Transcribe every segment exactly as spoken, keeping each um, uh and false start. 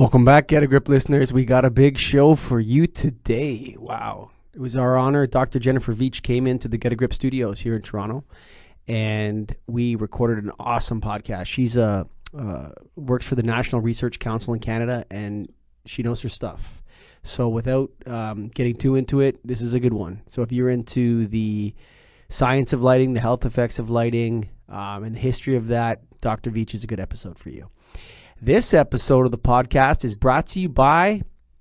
Welcome back, Get a Grip listeners. We got a big show for you today. Wow. It was our honor. Doctor Jennifer Veitch came into the Get a Grip studios here in Toronto, and we recorded an awesome podcast. She's a, uh, works for the National Research Council in Canada, and she knows her stuff. So without um, getting too into it, this is a good one. So if you're into the science of lighting, the health effects of lighting, um, and the history of that, Doctor Veitch is a good episode for you. This episode of the podcast is brought to you by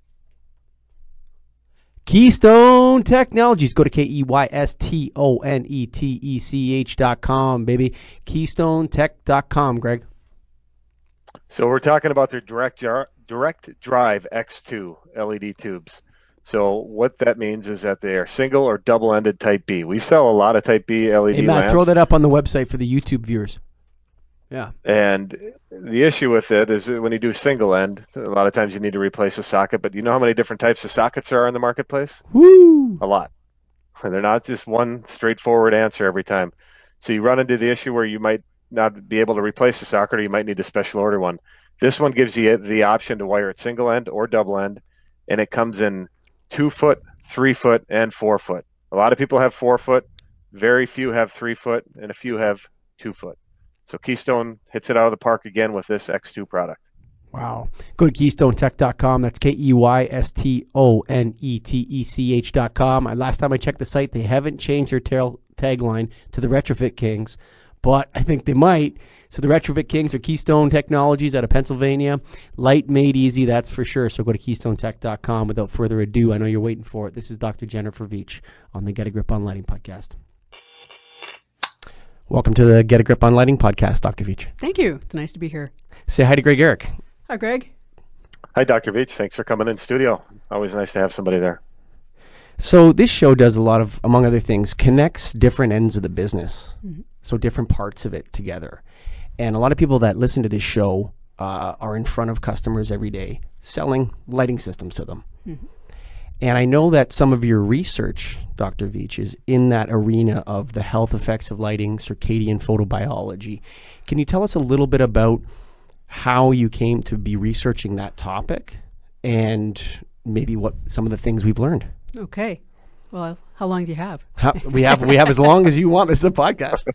Keystone Technologies. Go to K E Y S T O N E T E C H dot com, baby. keystone tech dot com, Greg. So we're talking about their direct jar, direct drive X two L E D tubes. So what that means is that they are single or double-ended Type B. We sell a lot of Type B L E D hey, Matt, lamps. Throw that up on the website for the YouTube viewers. Yeah. And the issue with it is that when you do single end, a lot of times you need to replace a socket. But you know how many different types of sockets there are in the marketplace? Woo! A lot. They're not just one straightforward answer every time. So you run into the issue where you might not be able to replace the socket, or you might need to special order one. This one gives you the option to wire it single end or double end, and it comes in two foot, three foot, and four foot. A lot of people have four foot, very few have three foot, and a few have two foot. So Keystone hits it out of the park again with this X two product. Wow. Go to keystone tech dot com. That's K E Y S T O N E T E C H dot com. Last time I checked the site, they haven't changed their tail tagline to the Retrofit Kings, but I think they might. So the Retrofit Kings are Keystone Technologies out of Pennsylvania. Light made easy, that's for sure. So go to keystone tech dot com. Without further ado, I know you're waiting for it. This is Doctor Jennifer Veitch on the Get a Grip on Lighting podcast. Welcome to the Get a Grip on Lighting podcast, Doctor Veitch. Thank you. It's nice to be here. Say hi to Greg Eric. Hi, Greg. Hi, Doctor Veitch. Thanks for coming in studio. Always nice to have somebody there. So this show does a lot of, among other things, connects different ends of the business. Mm-hmm. So different parts of it together. And a lot of people that listen to this show uh, are in front of customers every day selling lighting systems to them. Mm-hmm. And I know that some of your research, Doctor Veitch, is in that arena of the health effects of lighting, circadian photobiology. Can you tell us a little bit about how you came to be researching that topic and maybe what some of the things we've learned? Okay. Well, how long do you have? How, we have we have as long as you want. This is a podcast.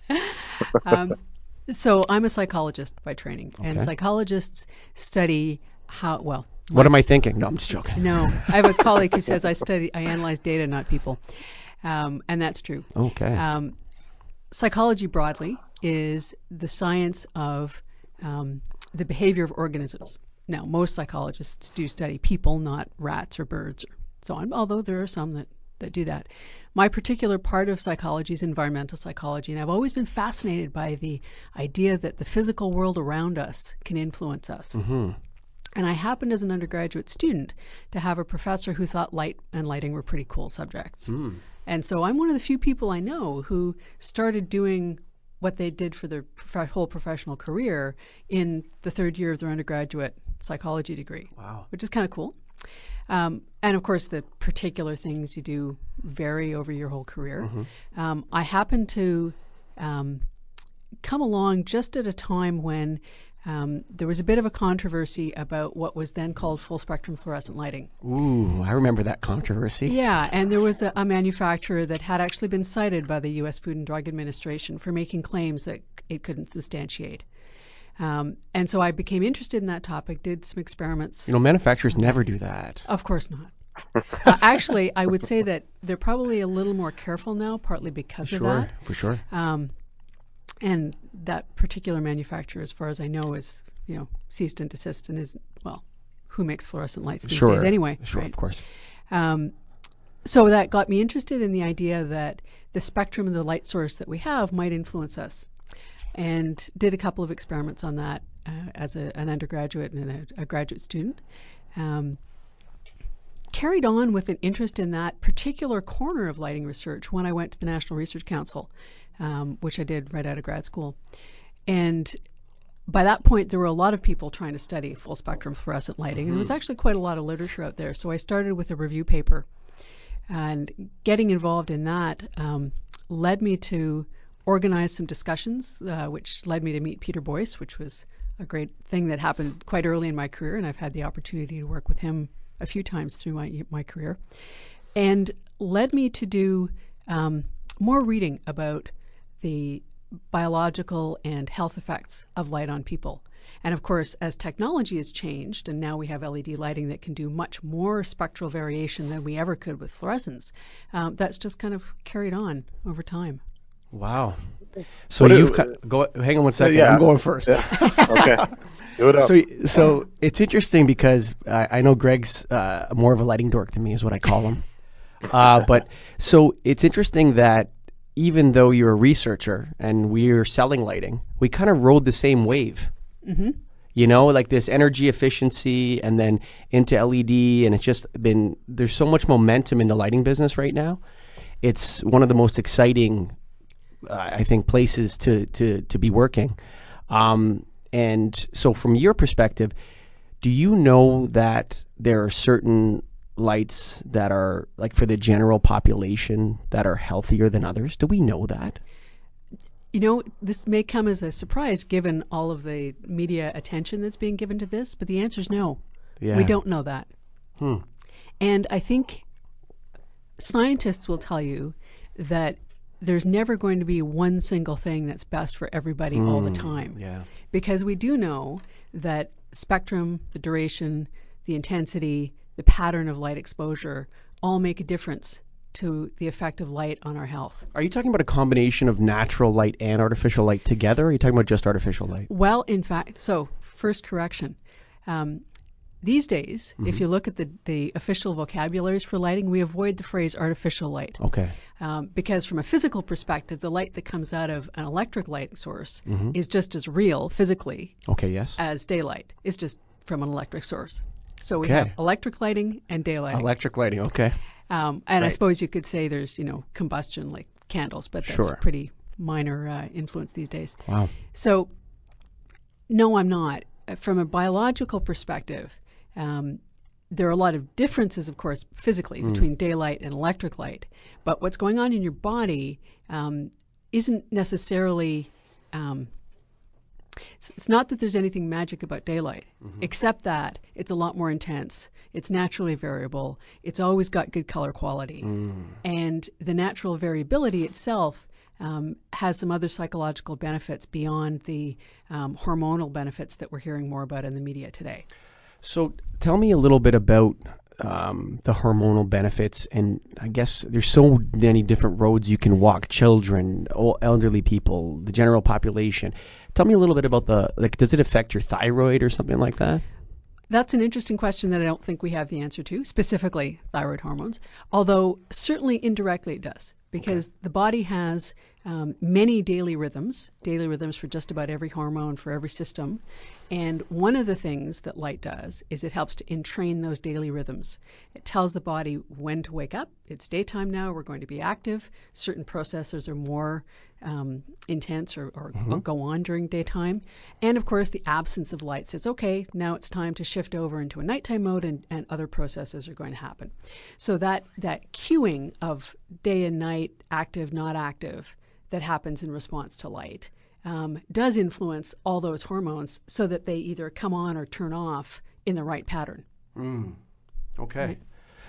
um, so I'm a psychologist by training, okay. And psychologists study how, well... What am I thinking? No, I'm just joking. No. I have a colleague who says I study, I analyze data, not people. Um, and that's true. Okay. Um, psychology broadly is the science of um, the behavior of organisms. Now, most psychologists do study people, not rats or birds or so on, although there are some that, that do that. My particular part of psychology is environmental psychology, and I've always been fascinated by the idea that the physical world around us can influence us. Mm-hmm. And I happened as an undergraduate student to have a professor who thought light and lighting were pretty cool subjects. Mm. And so I'm one of the few people I know who started doing what they did for their prof- whole professional career in the third year of their undergraduate psychology degree. Wow. Which is kind of cool. Um, and of course, the particular things you do vary over your whole career. Mm-hmm. Um, I happened to um, come along just at a time when Um, there was a bit of a controversy about what was then called full spectrum fluorescent lighting. Ooh, I remember that controversy. Yeah, and there was a, a manufacturer that had actually been cited by the U S Food and Drug Administration for making claims that it couldn't substantiate. Um, and so I became interested in that topic, did some experiments. You know, manufacturers never do that. Of course not. uh, actually, I would say that they're probably a little more careful now, partly because sure, of that. For sure, um, And that particular manufacturer, as far as I know, is, you know, ceased and desist and is, well, who makes fluorescent lights these sure. days anyway? Sure, right? Of course. Um, so that got me interested in the idea that the spectrum of the light source that we have might influence us, and did a couple of experiments on that uh, as a, an undergraduate and a, a graduate student. Um, carried on with an interest in that particular corner of lighting research when I went to the National Research Council, um, which I did right out of grad school. And by that point, there were a lot of people trying to study full spectrum fluorescent lighting. Mm-hmm. There was actually quite a lot of literature out there. So I started with a review paper. And getting involved in that um, led me to organize some discussions, uh, which led me to meet Peter Boyce, which was a great thing that happened quite early in my career, and I've had the opportunity to work with him a few times through my my career, and led me to do um, more reading about the biological and health effects of light on people. And of course, as technology has changed, and now we have L E D lighting that can do much more spectral variation than we ever could with fluorescence, um, that's just kind of carried on over time. Wow. So What you've do- got, go. Hang on one second. yeah. I'm going first. Okay. Do it up. So, so it's interesting because I, I know Greg's uh, more of a lighting dork than me, is what I call him. uh, but so it's interesting that even though you're a researcher and we're selling lighting, we kind of rode the same wave. Mm-hmm. You know, like this energy efficiency and then into L E D. And it's just been, there's so much momentum in the lighting business right now. It's one of the most exciting, uh, I think, places to, to, to be working. Um, and so from your perspective, do you know that there are certain lights that are like for the general population that are healthier than others? Do we know that? You know, this may come as a surprise given all of the media attention that's being given to this, but the answer is no. Yeah. We don't know that. Hmm. And I think scientists will tell you that there's never going to be one single thing that's best for everybody all the time. Yeah. Because we do know that spectrum, the duration, the intensity, the pattern of light exposure all make a difference to the effect of light on our health. Are you talking about a combination of natural light and artificial light together, or are you talking about just artificial light? Well, in fact, so first correction. Um, these days, Mm-hmm. if you look at the, the official vocabularies for lighting, we avoid the phrase artificial light. Okay. Um, because from a physical perspective, the light that comes out of an electric light source Mm-hmm. is just as real physically Okay, yes. as daylight. It's just from an electric source. So we Okay. have electric lighting and daylighting. Electric lighting, okay. Um, and I Right. suppose you could say there's, you know, combustion like candles, but that's Sure. a pretty minor uh, influence these days. Wow. So, no, I'm not. Uh, From a biological perspective, um, there are a lot of differences, of course, physically between daylight and electric light. But what's going on in your body um, isn't necessarily. Um, it's, it's not that there's anything magic about daylight, except that it's a lot more intense. It's naturally variable. It's always got good color quality. And the natural variability itself um, has some other psychological benefits beyond the um, hormonal benefits that we're hearing more about in the media today. So tell me a little bit about um, the hormonal benefits. And I guess there's so many different roads you can walk, children, old, elderly people, the general population. Tell me a little bit about the, like, does it affect your thyroid or something like that? That's an interesting question that I don't think we have the answer to, specifically thyroid hormones, although certainly indirectly it does, because the body has um, many daily rhythms, daily rhythms for just about every hormone, for every system. And one of the things that light does is it helps to entrain those daily rhythms. It tells the body when to wake up. It's daytime now, we're going to be active. Certain processes are more um, intense or, or Mm-hmm. go on during daytime. And of course, the absence of light says, okay, now it's time to shift over into a nighttime mode, and, and other processes are going to happen. So that, that cueing of day and night, active, not active, that happens in response to light um, does influence all those hormones so that they either come on or turn off in the right pattern. Mm. Okay. Right.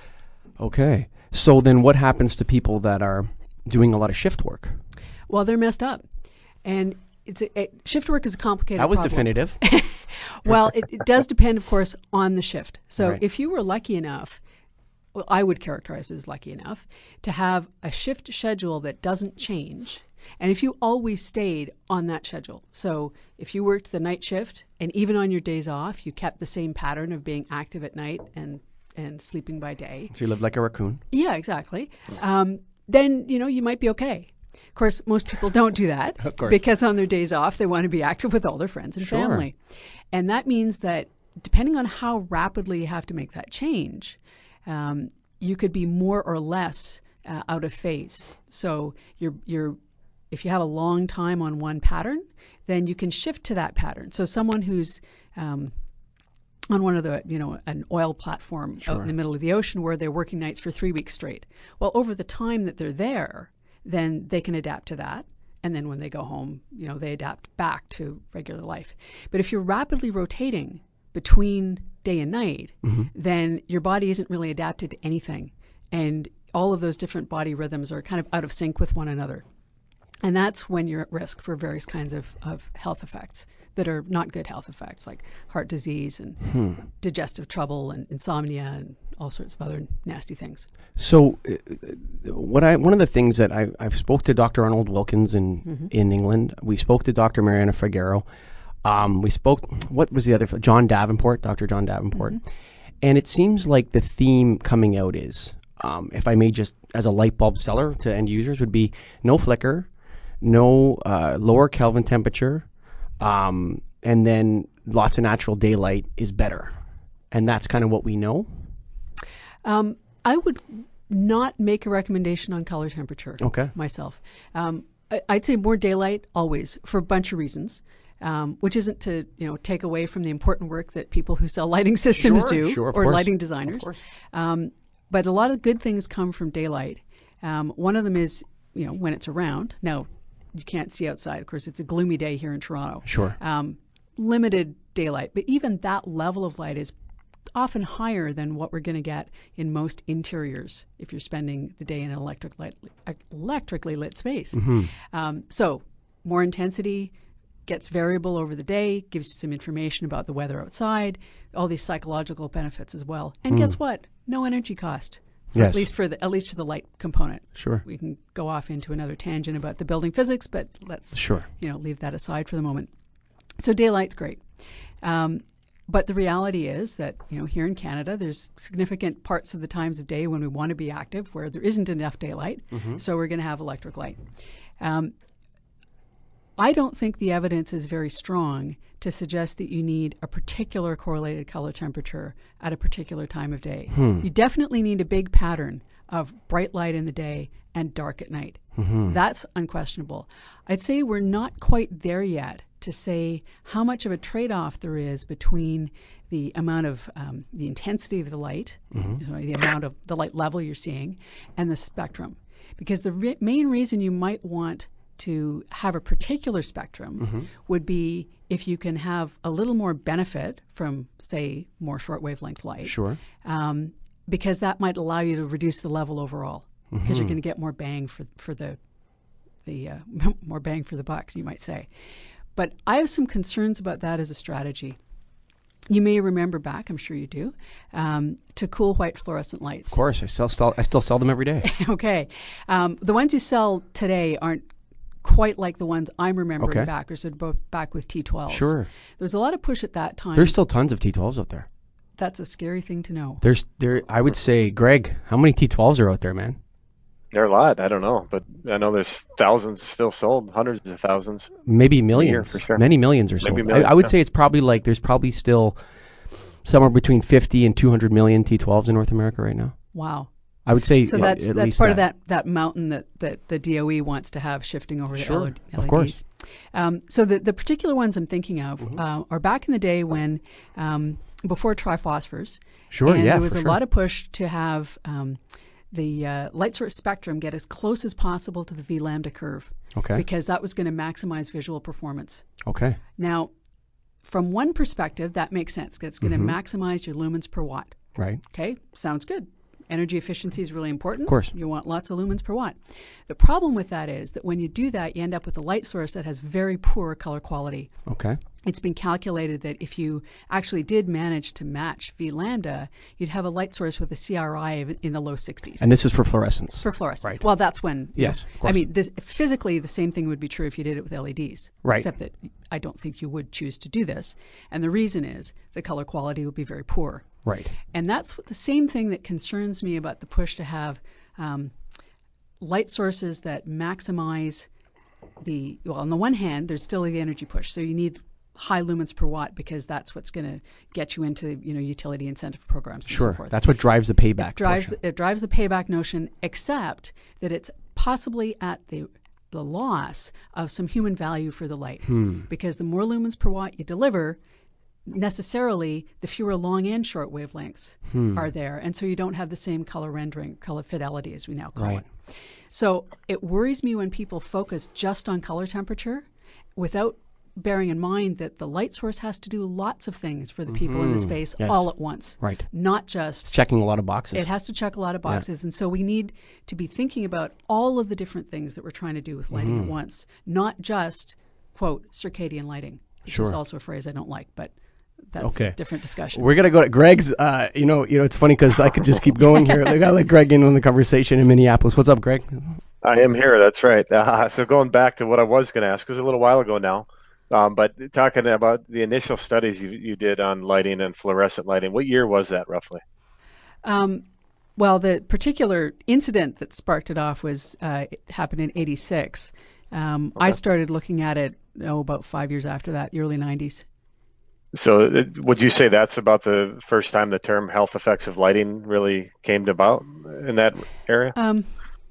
Okay. So then what happens to people that are doing a lot of shift work? Well, they're messed up. And it's a, it, shift work is a complicated That was problem. definitive. Well, it, it does depend, of course, on the shift. So Right. if you were lucky enough, well, I would characterize it as lucky enough, to have a shift schedule that doesn't change, and if you always stayed on that schedule, so if you worked the night shift, and even on your days off, you kept the same pattern of being active at night and, and sleeping by day. So you live like a raccoon. Yeah, exactly. Um, then, you know, you might be okay. Of course, most people don't do that Of course. because on their days off, they want to be active with all their friends and Sure. family. And that means that depending on how rapidly you have to make that change, um, you could be more or less uh, out of phase. So you're, you're, if you have a long time on one pattern, then you can shift to that pattern. So someone who's um, on one of the, you know, an oil platform out Sure. in the middle of the ocean where they're working nights for three weeks straight. Well, over the time that they're there, then they can adapt to that. And then when they go home, you know, they adapt back to regular life. But if you're rapidly rotating between day and night, mm-hmm. then your body isn't really adapted to anything. And all of those different body rhythms are kind of out of sync with one another. And that's when you're at risk for various kinds of, of health effects that are not good health effects, like heart disease and hmm. digestive trouble and insomnia and all sorts of other nasty things. So uh, what I one of the things that I, I've spoke to Doctor Arnold Wilkins in, mm-hmm. in England. We spoke to Doctor Mariana Figueroa. Um, we spoke, what was the other, John Davenport, Doctor John Davenport. Mm-hmm. And it seems like the theme coming out is, um, if I may just, as a light bulb seller to end users, would be no flicker, no uh, lower Kelvin temperature, um, and then lots of natural daylight is better. And that's kind of what we know. Um, I would not make a recommendation on color temperature okay. myself. Um, I, I'd say more daylight always for a bunch of reasons, um, which isn't to you know take away from the important work that people who sell lighting systems sure, do sure, or course. lighting designers. Um, but a lot of good things come from daylight. Um, one of them is you know when it's around. Now, you can't see outside. Of course, it's a gloomy day here in Toronto. Sure. Um, limited daylight, but even that level of light is often higher than what we're going to get in most interiors if you're spending the day in an electric light, electrically lit space. Mm-hmm. Um, so more intensity gets variable over the day, gives you some information about the weather outside, all these psychological benefits as well. And mm. guess what? No energy cost. For yes. At least for the at least for the light component. Sure. We can go off into another tangent about the building physics, but let's sure. you know leave that aside for the moment. So daylight's great, um, but the reality is that you know here in Canada, there's significant parts of the times of day when we want to be active where there isn't enough daylight. Mm-hmm. So we're going to have electric light. Um, I don't think the evidence is very strong to suggest that you need a particular correlated color temperature at a particular time of day. Hmm. You definitely need a big pattern of bright light in the day and dark at night. Mm-hmm. That's unquestionable. I'd say we're not quite there yet to say how much of a trade-off there is between the amount of um, the intensity of the light, mm-hmm. sorry, the amount of the light level you're seeing, and the spectrum. Because the re- main reason you might want to have a particular spectrum mm-hmm. would be if you can have a little more benefit from, say, more short wavelength light. Sure. Um, because that might allow you to reduce the level overall, because mm-hmm. you're going to get more bang for for the the uh, more bang for the buck, you might say. But I have some concerns about that as a strategy. You may remember back, I'm sure you do, um, to cool white fluorescent lights. Of course, I still sell, I still sell them every day. Okay. Um, the ones you sell today aren't quite like the ones I'm remembering okay. back, or sort of both back with T twelves. Sure. There was a lot of push at that time. There's still tons of T twelves out there. That's a scary thing to know. There's there. I would say, Greg, how many T twelves are out there, man? There are a lot. I don't know, but I know there's thousands still sold, hundreds of thousands. Maybe millions. For sure. Many millions are sold. Millions, I, I would yeah. say it's probably like there's probably still somewhere between fifty and two hundred million T twelves in North America right now. Wow. I would say so yeah, that's at that's least part that. of that, that mountain that, that the D O E wants to have shifting over to sure, L E Ds. Of course. Um, so the, the particular ones I'm thinking of mm-hmm. uh, are back in the day when, um, before triphosphors. Sure, and yeah, there was for a sure. lot of push to have um, the uh, light source spectrum get as close as possible to the V lambda curve. Okay. Because that was going to maximize visual performance. Okay. Now, from one perspective, that makes sense. It's going to mm-hmm. maximize your lumens per watt. Right. Okay, sounds good. Energy efficiency is really important. Of course. You want lots of lumens per watt. The problem with that is that when you do that, you end up with a light source that has very poor color quality. Okay. It's been calculated that if you actually did manage to match V lambda, you'd have a light source with a C R I of in the low sixties. And this is for fluorescence. For fluorescence. Right. Well, that's when. Yes, know, of course. I mean, this, physically, the same thing would be true if you did it with L E Ds. Right. Except that I don't think you would choose to do this. And the reason is the color quality would be very poor. Right. And that's what, the same thing that concerns me about the push to have um, light sources that maximize the, well, on the one hand, there's still the energy push. So you need high lumens per watt because that's what's going to get you into, you know, utility incentive programs and sure. so forth. That's what drives the payback. It drives, the, it drives the payback notion, except that it's possibly at the the loss of some human value for the light. Hmm. Because the more lumens per watt you deliver, necessarily the fewer long and short wavelengths hmm. are there. And so you don't have the same color rendering, color fidelity as we now call right. it. So it worries me when people focus just on color temperature without bearing in mind that the light source has to do lots of things for the people mm-hmm. in the space yes. all at once. Right. Not just... It's checking a lot of boxes. It has to check a lot of boxes. Yeah. And so we need to be thinking about all of the different things that we're trying to do with lighting mm-hmm. at once, not just, quote, circadian lighting, which sure. is also a phrase I don't like, but that's okay. a different discussion. We're going to go to Greg's. Uh, you know, you know, it's funny because I could just keep going here. I got to let Greg in on the conversation in Minneapolis. What's up, Greg? I am here. That's right. Uh, so going back to what I was going to ask, it was a little while ago now. Um, but talking about the initial studies you, you did on lighting and fluorescent lighting, what year was that roughly? Um, well, the particular incident that sparked it off was uh, it happened in eighty-six. Um, okay. I started looking at it oh, about five years after that, the early nineties. So it, would you say that's about the first time the term health effects of lighting really came about in that area? Um,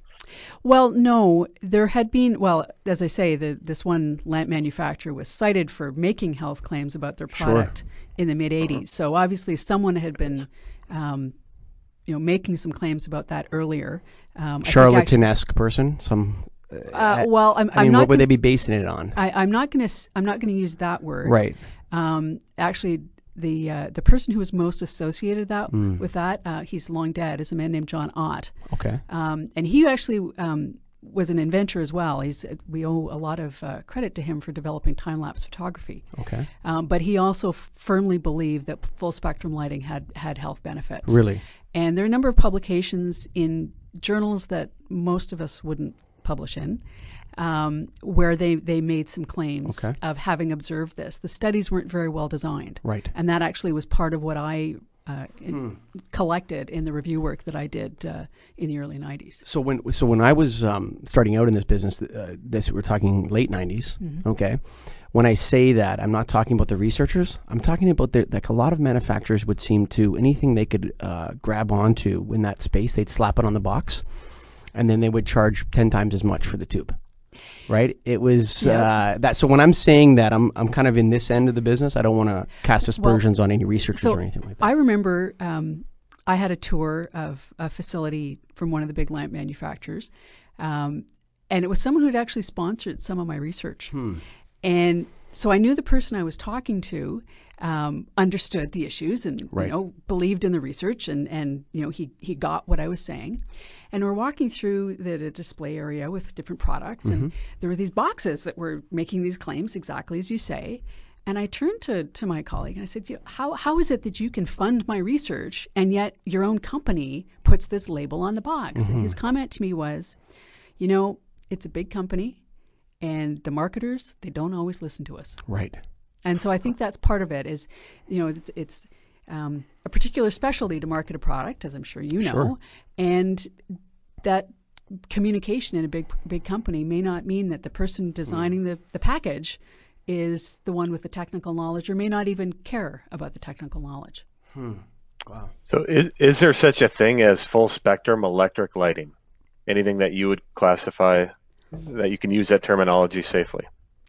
Well, no, there had been, well, as I say, the, this one lamp manufacturer was cited for making health claims about their product sure. in the mid-eighties. Uh-huh. So obviously someone had been, um, you know, making some claims about that earlier. Um, Charlatan-esque person? Some. Uh, well, I'm, I I'm mean, not what would gonna, they be basing it on? I, I'm not going to. I'm not going to use that word. Right. Um, actually, the uh, the person who was most associated that mm. with that, uh, he's long dead, is a man named John Ott. Okay. Um, and he actually um, was an inventor as well. He's we owe a lot of uh, credit to him for developing time lapse photography. Okay. Um, but he also f- firmly believed that full spectrum lighting had had health benefits. Really. And there are a number of publications in journals that most of us wouldn't publish in, um, where they, they made some claims okay. of having observed this. The studies weren't very well designed. Right. And that actually was part of what I uh, in, hmm. collected in the review work that I did uh, in the early nineties. So when so when I was um, starting out in this business, uh, this we're talking late nineties, mm-hmm. okay? When I say that, I'm not talking about the researchers. I'm talking about the, like a lot of manufacturers would seem to, anything they could uh, grab onto in that space, they'd slap it on the box, and then they would charge ten times as much for the tube. Right? It was yep. uh, that. So when I'm saying that, I'm I'm kind of in this end of the business. I don't want to cast aspersions well, on any researchers so or anything like that. I remember um, I had a tour of a facility from one of the big lamp manufacturers, um, and it was someone who had actually sponsored some of my research. Hmm. And so I knew the person I was talking to um, understood the issues and right. you know believed in the research, and, and you know he he got what I was saying. And we're walking through the, the display area with different products, mm-hmm. and there were these boxes that were making these claims exactly as you say. And I turned to, to my colleague and I said, how how is it that you can fund my research and yet your own company puts this label on the box? Mm-hmm. And his comment to me was, you know, it's a big company. And the marketers, they don't always listen to us. Right. And so I think that's part of it is, you know, it's, it's um, a particular specialty to market a product, as I'm sure you know. Sure. And that communication in a big big company may not mean that the person designing mm. the, the package is the one with the technical knowledge or may not even care about the technical knowledge. Hmm. Wow. So is, is there such a thing as full spectrum electric lighting? Anything that you would classify that you can use that terminology safely?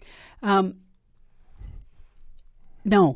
Um, no.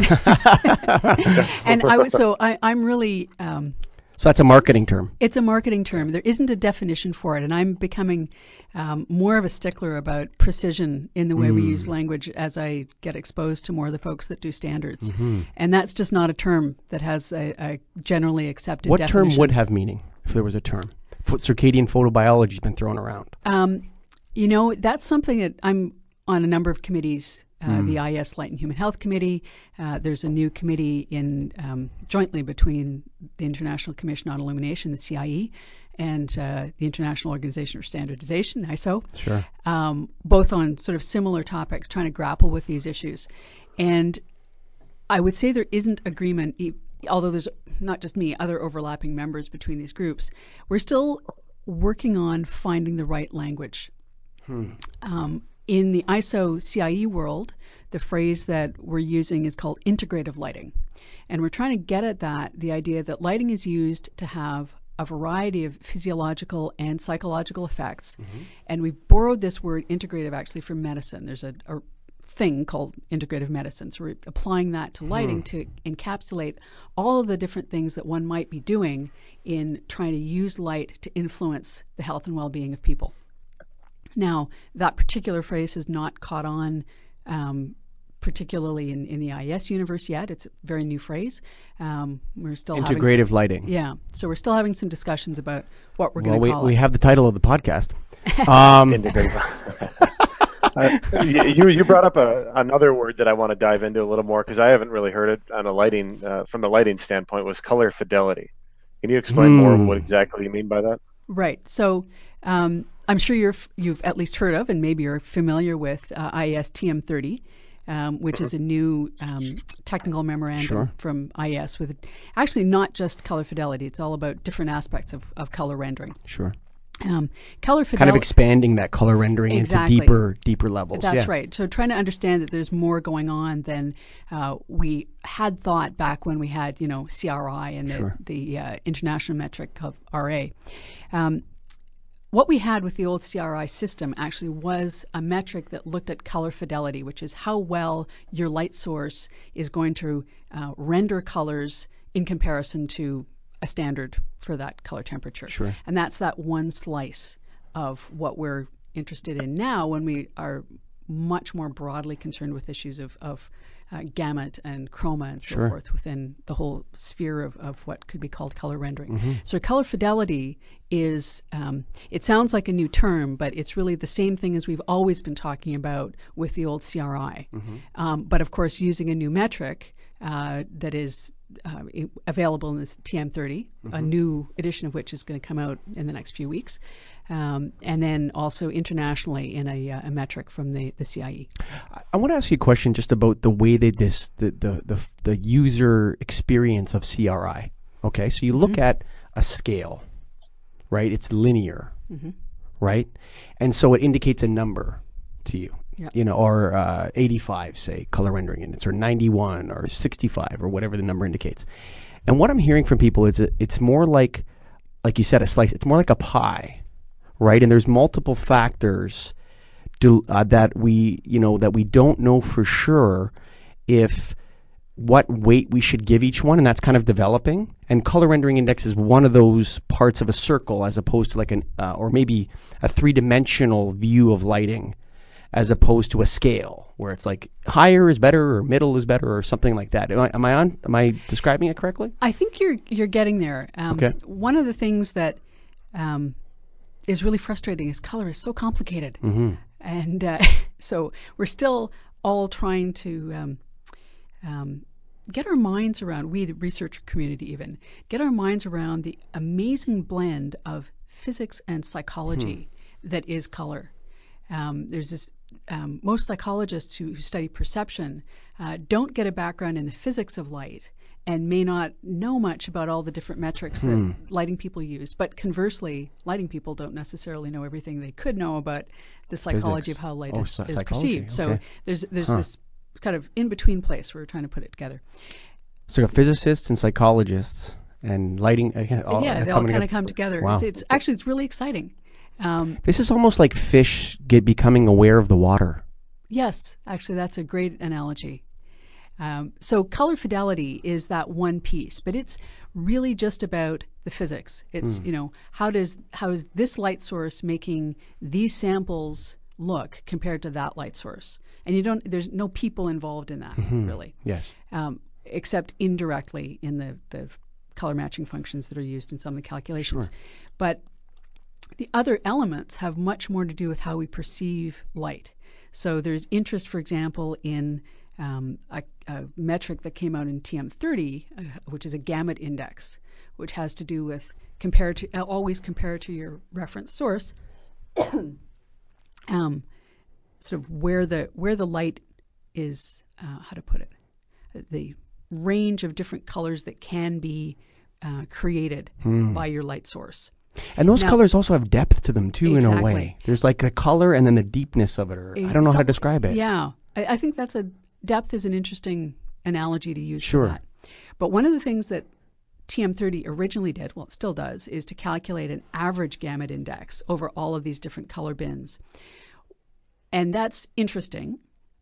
and I was, so I, I'm really, um, so that's a marketing term. It's a marketing term. There isn't a definition for it. And I'm becoming um, more of a stickler about precision in the way mm. we use language as I get exposed to more of the folks that do standards. Mm-hmm. And that's just not a term that has a, a generally accepted what definition. What term would have meaning if there was a term? Circadian photobiology has been thrown around. Um, you know, that's something that I'm on a number of committees, uh, mm. the I S Light and Human Health Committee. Uh, there's a new committee in um, jointly between the International Commission on Illumination, the C I E, and uh, the International Organization for Standardization, I S O. Sure. Um, both on sort of similar topics, trying to grapple with these issues. And I would say there isn't agreement, e- although there's not just me, other overlapping members between these groups. We're still working on finding the right language. Hmm. Um, in the I S O C I E world, the phrase that we're using is called integrative lighting. And we're trying to get at that, the idea that lighting is used to have a variety of physiological and psychological effects. Mm-hmm. And we've borrowed this word integrative actually from medicine. There's a, a thing called integrative medicine. So we're applying that to lighting hmm. to encapsulate all of the different things that one might be doing in trying to use light to influence the health and well-being of people. Now, that particular phrase has not caught on um, particularly in, in the I E S universe yet. It's a very new phrase. Um, we're still integrative having, lighting. Yeah. So we're still having some discussions about what we're well, going to we, call we it. We have the title of the podcast. Um, uh, you you brought up a, another word that I want to dive into a little more because I haven't really heard it on a lighting uh, from the lighting standpoint was color fidelity. Can you explain hmm. more what exactly you mean by that? Right. So um, I'm sure you're you've at least heard of and maybe you're familiar with uh, I E S T M thirty. Um, which is a new um, technical memorandum sure. from I E S with actually not just color fidelity. It's all about different aspects of, of color rendering. Sure. Um, color fidelity. Kind of expanding that color rendering exactly. into deeper, deeper levels. That's yeah. right. So trying to understand that there's more going on than uh, we had thought back when we had, you know, C R I and the, sure. the uh, international metric of R A. Um, What we had with the old C R I system actually was a metric that looked at color fidelity, which is how well your light source is going to uh, render colors in comparison to a standard for that color temperature. Sure. And that's that one slice of what we're interested in now when we are much more broadly concerned with issues of, of uh, gamut and chroma and so sure. forth within the whole sphere of, of what could be called color rendering. Mm-hmm. So color fidelity is, um, it sounds like a new term, but it's really the same thing as we've always been talking about with the old C R I. Mm-hmm. Um, but of course, using a new metric uh, that is uh, available in this T M thirty, mm-hmm. a new edition of which is going to come out in the next few weeks. Um, and then also internationally in a, uh, a metric from the, the C I E. I, I want to ask you a question just about the way that this the the the, the user experience of C R I. Okay, so you look mm-hmm. at a scale, right? It's linear, mm-hmm. right? And so it indicates a number to you, yep. you know, or uh, eighty-five, say, color rendering units, or ninety-one, or sixty-five, or whatever the number indicates. And what I'm hearing from people is that it's more like, like you said, a slice. It's more like a pie. Right, and there's multiple factors do, uh, that we, you know, that we don't know for sure if what weight we should give each one, and that's kind of developing. And color rendering index is one of those parts of a circle, as opposed to like an, uh, or maybe a three-dimensional view of lighting, as opposed to a scale where it's like higher is better or middle is better or something like that. Am I, am I on? Am I describing it correctly? I think you're you're getting there. Um, okay. One of the things that um, is really frustrating is color is so complicated. Mm-hmm. And uh, so we're still all trying to um, um, get our minds around, we the researcher community even, get our minds around the amazing blend of physics and psychology hmm. that is color. Um, there's this, um, most psychologists who, who study perception uh, don't get a background in the physics of light and may not know much about all the different metrics hmm. that lighting people use. But conversely, lighting people don't necessarily know everything they could know about the psychology Physics. of how light oh, is, so is perceived. okay. So there's there's huh. this kind of in-between place where we're trying to put it together. So you got physicists and psychologists and lighting. Uh, all, yeah, uh, they all kind of come together. Wow. It's, it's actually, it's really exciting. Um, this is almost like fish get becoming aware of the water. Yes, actually, that's a great analogy. Um, so color fidelity is that one piece, but it's really just about the physics. It's, mm. you know, how does how is this light source making these samples look compared to that light source? And you don't, there's no people involved in that, mm-hmm. really. Yes. Um, except indirectly in the, the color matching functions that are used in some of the calculations. Sure. But the other elements have much more to do with how we perceive light. So there's interest, for example, in um, a, a metric that came out in T M thirty, uh, which is a gamut index, which has to do with compare to uh, always compare to your reference source, um, sort of where the where the light is, uh, how to put it, the range of different colors that can be uh, created hmm. by your light source. And those now, colors also have depth to them, too, exactly. in a way. There's like the color and then the deepness of it, or I don't know how to describe it. Yeah. I, I think that's a, depth is an interesting analogy to use sure. for that. But one of the things that T M thirty originally did, well, it still does, is to calculate an average gamut index over all of these different color bins. And that's interesting,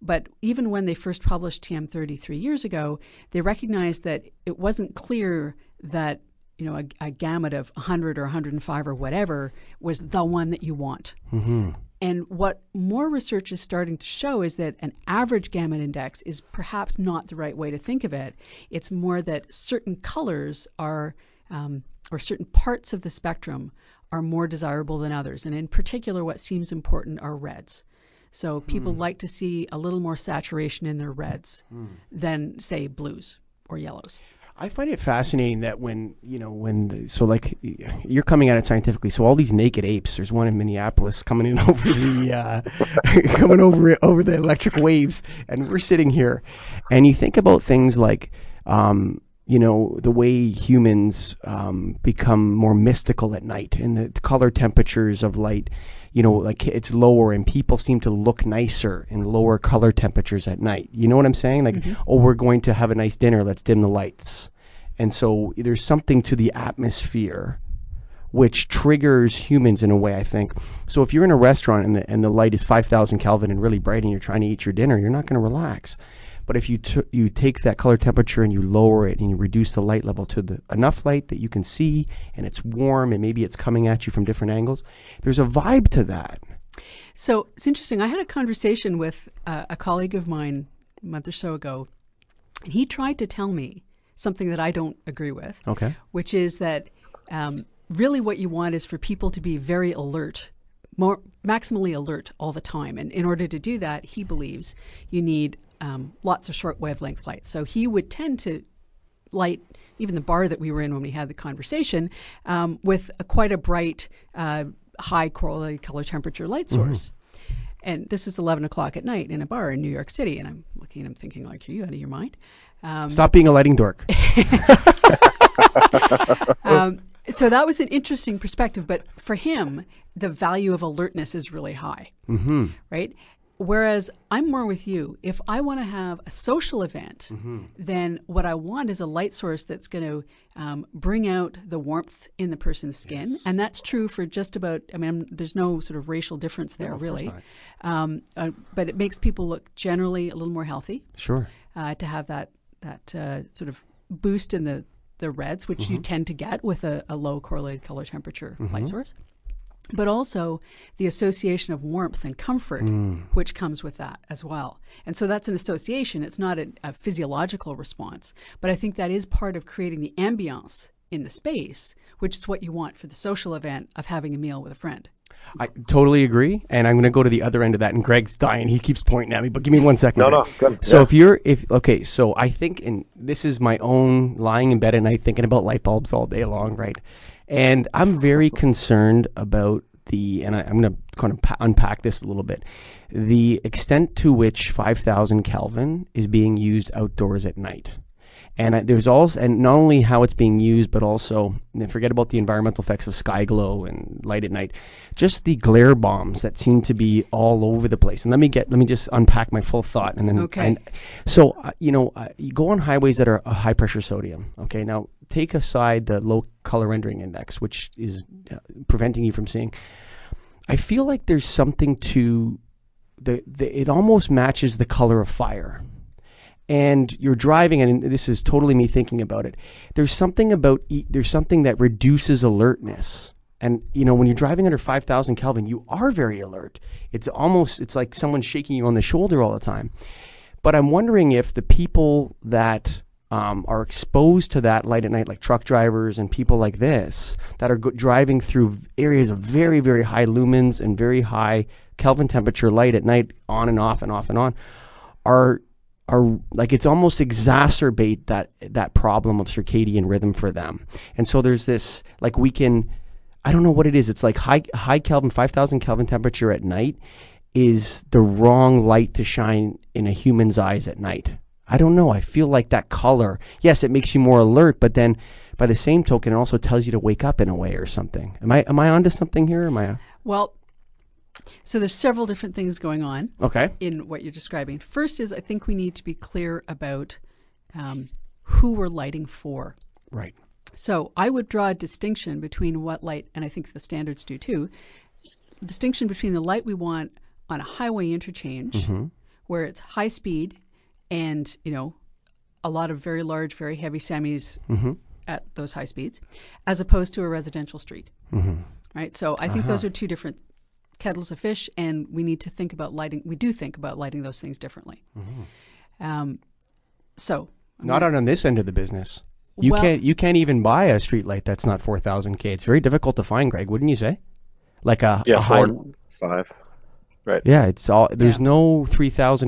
but even when they first published T M thirty three years ago, they recognized that it wasn't clear that, you know, a, a gamut of one hundred or one hundred five or whatever was the one that you want. Mm-hmm. And what more research is starting to show is that an average gamut index is perhaps not the right way to think of it. It's more that certain colors are, um, or certain parts of the spectrum are more desirable than others. And in particular, what seems important are reds. So people mm. like to see a little more saturation in their reds mm. than, say, blues or yellows. I find it fascinating that when, you know, when, the, so like, you're coming at it scientifically, so all these naked apes, there's one in Minneapolis coming in over the, uh, coming over over the electric waves, and we're sitting here, and you think about things like, um, you know, the way humans um, become more mystical at night, and the color temperatures of light, you know, like it's lower, and people seem to look nicer in lower color temperatures at night. You know what I'm saying? Like, mm-hmm. oh, we're going to have a nice dinner, let's dim the lights. And so there's something to the atmosphere which triggers humans in a way, I think. So if you're in a restaurant and the, and the light is five thousand Kelvin and really bright and you're trying to eat your dinner, you're not going to relax. But if you t- you take that color temperature and you lower it and you reduce the light level to the enough light that you can see and it's warm and maybe it's coming at you from different angles, there's a vibe to that. So it's interesting. I had a conversation with uh, a colleague of mine a month or so ago, and he tried to tell me something that I don't agree with, okay, which is that um, really what you want is for people to be very alert, more maximally alert all the time. And in order to do that, he believes you need Um, lots of short wavelength light. So he would tend to light even the bar that we were in when we had the conversation um, with a, quite a bright, uh, high quality color temperature light source. Mm-hmm. And this is eleven o'clock at night in a bar in New York City. And I'm looking at him thinking, like, are you out of your mind? Um, Stop being a lighting dork. um, so that was an interesting perspective. But for him, the value of alertness is really high, mm-hmm. right? Whereas I'm more with you. If I want to have a social event, mm-hmm. then what I want is a light source that's going to um, bring out the warmth in the person's skin. Yes. And that's true for just about, I mean, there's no sort of racial difference there, no, really. Um, uh, but it makes people look generally a little more healthy. Sure. Uh, to have that that uh, sort of boost in the, the reds, which mm-hmm. you tend to get with a, a low correlated color temperature mm-hmm. light source. But also the association of warmth and comfort, mm. which comes with that as well. And so that's an association. It's not a, a physiological response. But I think that is part of creating the ambiance in the space, which is what you want for the social event of having a meal with a friend. I totally agree. And I'm going to go to the other end of that. And Greg's dying. He keeps pointing at me. But give me one second. No, Greg. no. Good. So yeah. if you're, if okay, so I think, and this is my own lying in bed at night thinking about light bulbs all day long, right? And I'm very concerned about the, and I, I'm going to kind of pa- unpack this a little bit, the extent to which five thousand Kelvin is being used outdoors at night. And I, there's also, and not only how it's being used, but also, and forget about the environmental effects of sky glow and light at night, just the glare bombs that seem to be all over the place. And let me get, let me just unpack my full thought. And then, okay. And, so, uh, you know, uh, you go on highways that are a high pressure sodium. Okay. Now take aside the low color rendering index, which is uh, preventing you from seeing. I feel like there's something to the, the, it almost matches the color of fire. And you're driving, and this is totally me thinking about it. There's something about, e- there's something that reduces alertness. And, you know, when you're driving under five thousand Kelvin, you are very alert. It's almost, it's like someone shaking you on the shoulder all the time. But I'm wondering if the people that um, are exposed to that light at night, like truck drivers and people like this, that are go- driving through areas of very, very high lumens and very high Kelvin temperature light at night, on and off and off and on, are are like, it's almost exacerbate that that problem of circadian rhythm for them. And so there's this, like, we can, I don't know what it is. It's like high high Kelvin, five thousand Kelvin temperature at night is the wrong light to shine in a human's eyes at night. I don't know. I feel like that color, yes, it makes you more alert, but then by the same token, it also tells you to wake up in a way or something. Am I am I onto something here? Am I? A- well, so there's several different things going on okay. in what you're describing. First is I think we need to be clear about um, who we're lighting for. Right. So I would draw a distinction between what light, and I think the standards do too, distinction between the light we want on a highway interchange, mm-hmm. where it's high speed and, you know, a lot of very large, very heavy semis Mm-hmm. at those high speeds, as opposed to a residential street. Mm-hmm. Right? So I think Uh-huh. those are two different kettles of fish, and we need to think about lighting. We do think about lighting those things differently. Mm-hmm. Um, so Not on, on this end of the business. You Well- can't you can't even buy a street light that's not four thousand K. It's very difficult to find, Greg, wouldn't you say? Like a, Yeah, a high, four, five. Right. yeah, it's all there's Yeah. no three thousand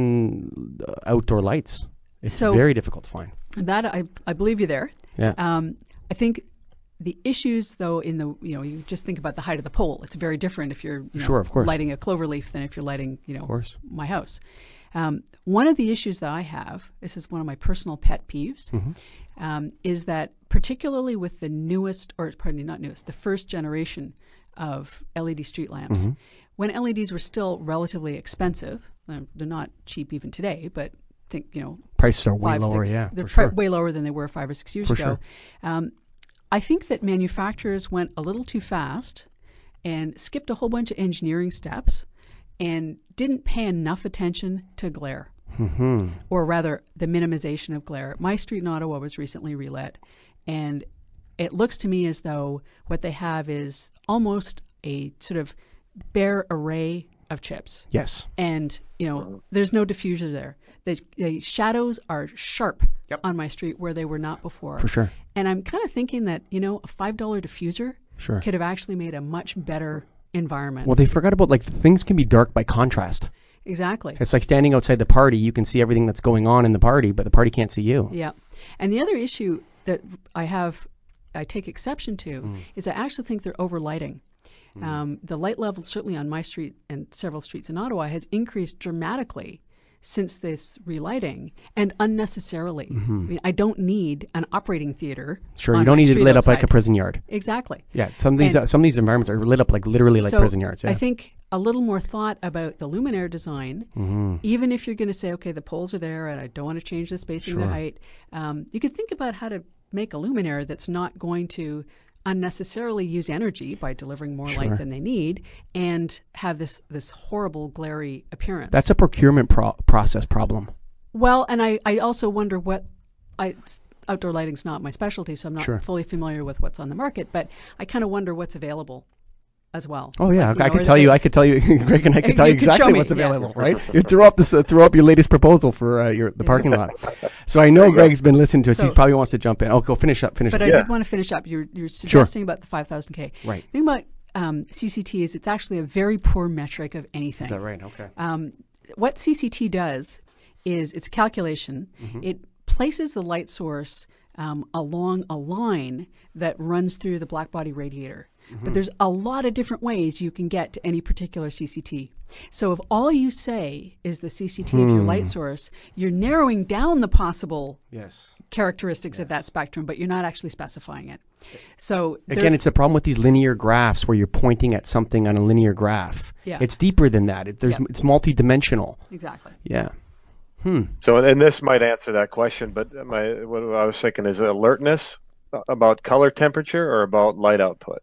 Kelvin uh, outdoor lights. It's So- very difficult to find. that I, I believe you there. Yeah. Um, I think the issues, though, in the you know, you just think about the height of the pole. It's very different if you're you know, Sure, of course. lighting a clover leaf than if you're lighting you know Of course. my house. Um, one of the issues that I have, this is one of my personal pet peeves, Mm-hmm. um, is that particularly with the newest, or pardon me, not newest, the first generation of L E D street lamps, Mm-hmm. when L E Ds were still relatively expensive, uh, they're not cheap even today, but think you know Prices are way five, lower, six, yeah. they're For pri- sure. way lower than they were five or six years For ago. sure. Um, I think that manufacturers went a little too fast and skipped a whole bunch of engineering steps and didn't pay enough attention to glare, Mm-hmm. or rather the minimization of glare. My street in Ottawa was recently relit, and it looks to me as though what they have is almost a sort of bare array of chips. Yes. And, you know, there's no diffuser there. The, the shadows are sharp Yep. on my street where they were not before. For sure. And I'm kind of thinking that, you know, a five dollar diffuser Sure. could have actually made a much better environment. Well, they forgot about like things can be dark by contrast. Exactly. It's like standing outside the party. You can see everything that's going on in the party, but the party can't see you. Yeah. And the other issue that I have, I take exception to, Mm. is I actually think they're overlighting. Um, the light level, certainly on my street and several streets in Ottawa, has increased dramatically since this relighting, and unnecessarily. I mean, I don't need an operating theater. Mm-hmm. Sure, on you don't my need it street lit up like a outside. prison yard. Exactly. Yeah, some of these And- uh, some of these environments are lit up like literally like so prison yards. Yeah. I think a little more thought about the luminaire design, Mm-hmm. even if you're going to say, okay, the poles are there and I don't want to change the spacing, Sure. the height, um, you could think about how to make a luminaire that's not going to unnecessarily use energy by delivering more Sure. light than they need and have this, this horrible glary appearance. That's a procurement pro- process problem. Well, and I, I also wonder what I outdoor lighting's not my specialty, so I'm not Sure. fully familiar with what's on the market, but I kind of wonder what's available as well. Oh yeah, Like, you I know, could or tell the- you. I could tell you, Greg, and I could You tell you could show exactly me, what's yeah. available. Right? You throw up this, uh, throw up your latest proposal for uh, your the parking lot. So I know you go. Greg's been listening to us. he So- probably wants to jump in. Oh, go finish up. Finish But up. I Yeah. did want to finish up. You're, you're suggesting about the five thousand K. Right. The thing about um, C C T is it's actually a very poor metric of anything. Is that right? Okay. Um, what C C T does is it's a calculation. Mm-hmm. It places the light source um, along a line that runs through the black body radiator. Mm-hmm. But there's a lot of different ways you can get to any particular C C T. So if all you say is the C C T of your Hmm. light source, you're narrowing down the possible Yes. characteristics of that spectrum, but you're not actually specifying it. So there- Again, it's a problem with these linear graphs where you're pointing at something on a linear graph. Yeah. It's deeper than that. It, there's Yeah. it's multidimensional. exactly. Yeah. Hmm. So, and this might answer that question, but my what I was thinking is alertness about color temperature or about light output.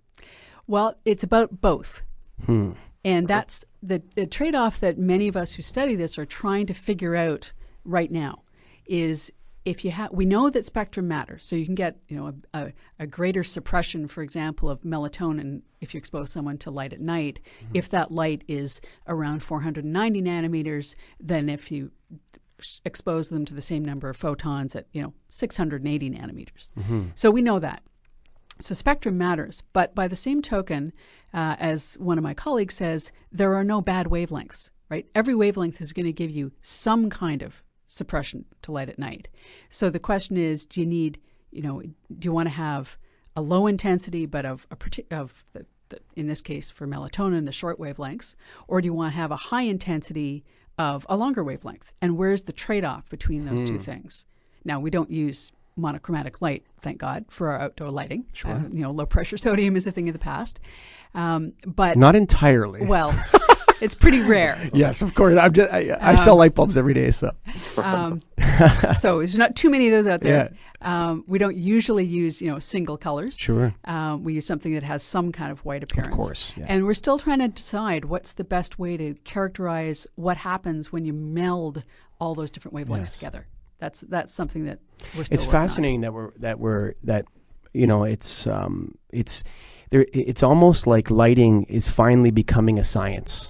Well, it's about both. Hmm. And that's the, the trade-off that many of us who study this are trying to figure out right now is if you have, we know that spectrum matters. So you can get, you know, a, a, a greater suppression, for example, of melatonin if you expose someone to light at night, mm-hmm. if that light is around four hundred ninety nanometers than if you expose them to the same number of photons at, you know, six hundred eighty nanometers. Mm-hmm. So we know that. So spectrum matters, but by the same token, uh, as one of my colleagues says, there are no bad wavelengths, right? Every wavelength is going to give you some kind of suppression to light at night. So the question is, do you need, you know, do you want to have a low intensity, but of a partic- of the, the, in this case for melatonin, the short wavelengths, or do you want to have a high intensity of a longer wavelength? And where's the trade-off between those two things? Now, we don't use monochromatic light, thank God, for our outdoor lighting. Sure. Uh, you know, low pressure sodium is a thing of the past. Um, but Not entirely. well, it's pretty rare. Yes, of course. I'm just, I, I um, sell light bulbs every day, so. Um, so there's not too many of those out there. Yeah. Um, we don't usually use, you know, single colors. Sure. Um, we use something that has some kind of white appearance. Of course, yes. And we're still trying to decide what's the best way to characterize what happens when you meld all those different wavelengths yes. together. That's that's something that we're still It's fascinating on. that we're that we're that you know it's um it's there it's almost like lighting is finally becoming a science.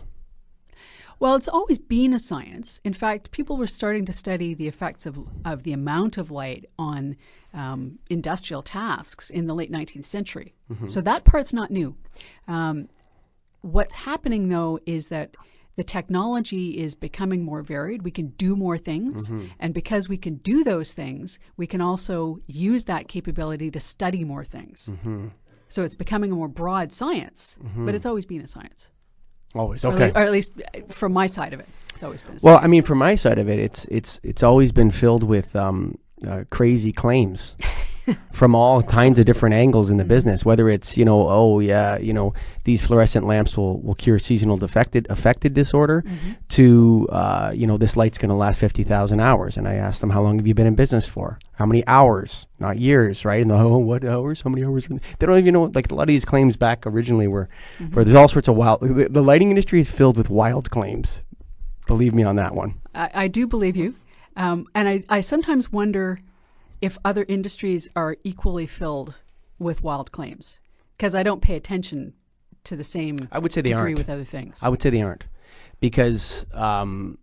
Well, it's always been a science. In fact, people were starting to study the effects of of the amount of light on um, industrial tasks in the late nineteenth century. Mm-hmm. So that part's not new. Um, what's happening, though, is that the technology is becoming more varied. We can do more things. Mm-hmm. And because we can do those things, we can also use that capability to study more things. Mm-hmm. So it's becoming a more broad science, mm-hmm. but it's always been a science. Always, Or, okay. or at least from my side of it, it's always been a Well, science. I mean, from my side of it, it's it's it's always been filled with um, uh, crazy claims from all kinds of different angles in the mm-hmm. business, whether it's, you know, oh, yeah, you know, these fluorescent lamps will, will cure seasonal defected affected disorder, mm-hmm. to, uh, you know, this light's going to last fifty thousand hours. And I asked them, how long have you been in business for? How many hours? Not years, right? And the, oh, what hours? How many hours? They don't even know. Like, a lot of these claims back originally were, mm-hmm. where there's all sorts of wild, the, the lighting industry is filled with wild claims. Believe me on that one. I, I do believe you. Um, and I, I sometimes wonder if other industries are equally filled with wild claims, because I don't pay attention to the same I would say they degree aren't. with other things. I would say they aren't, because um,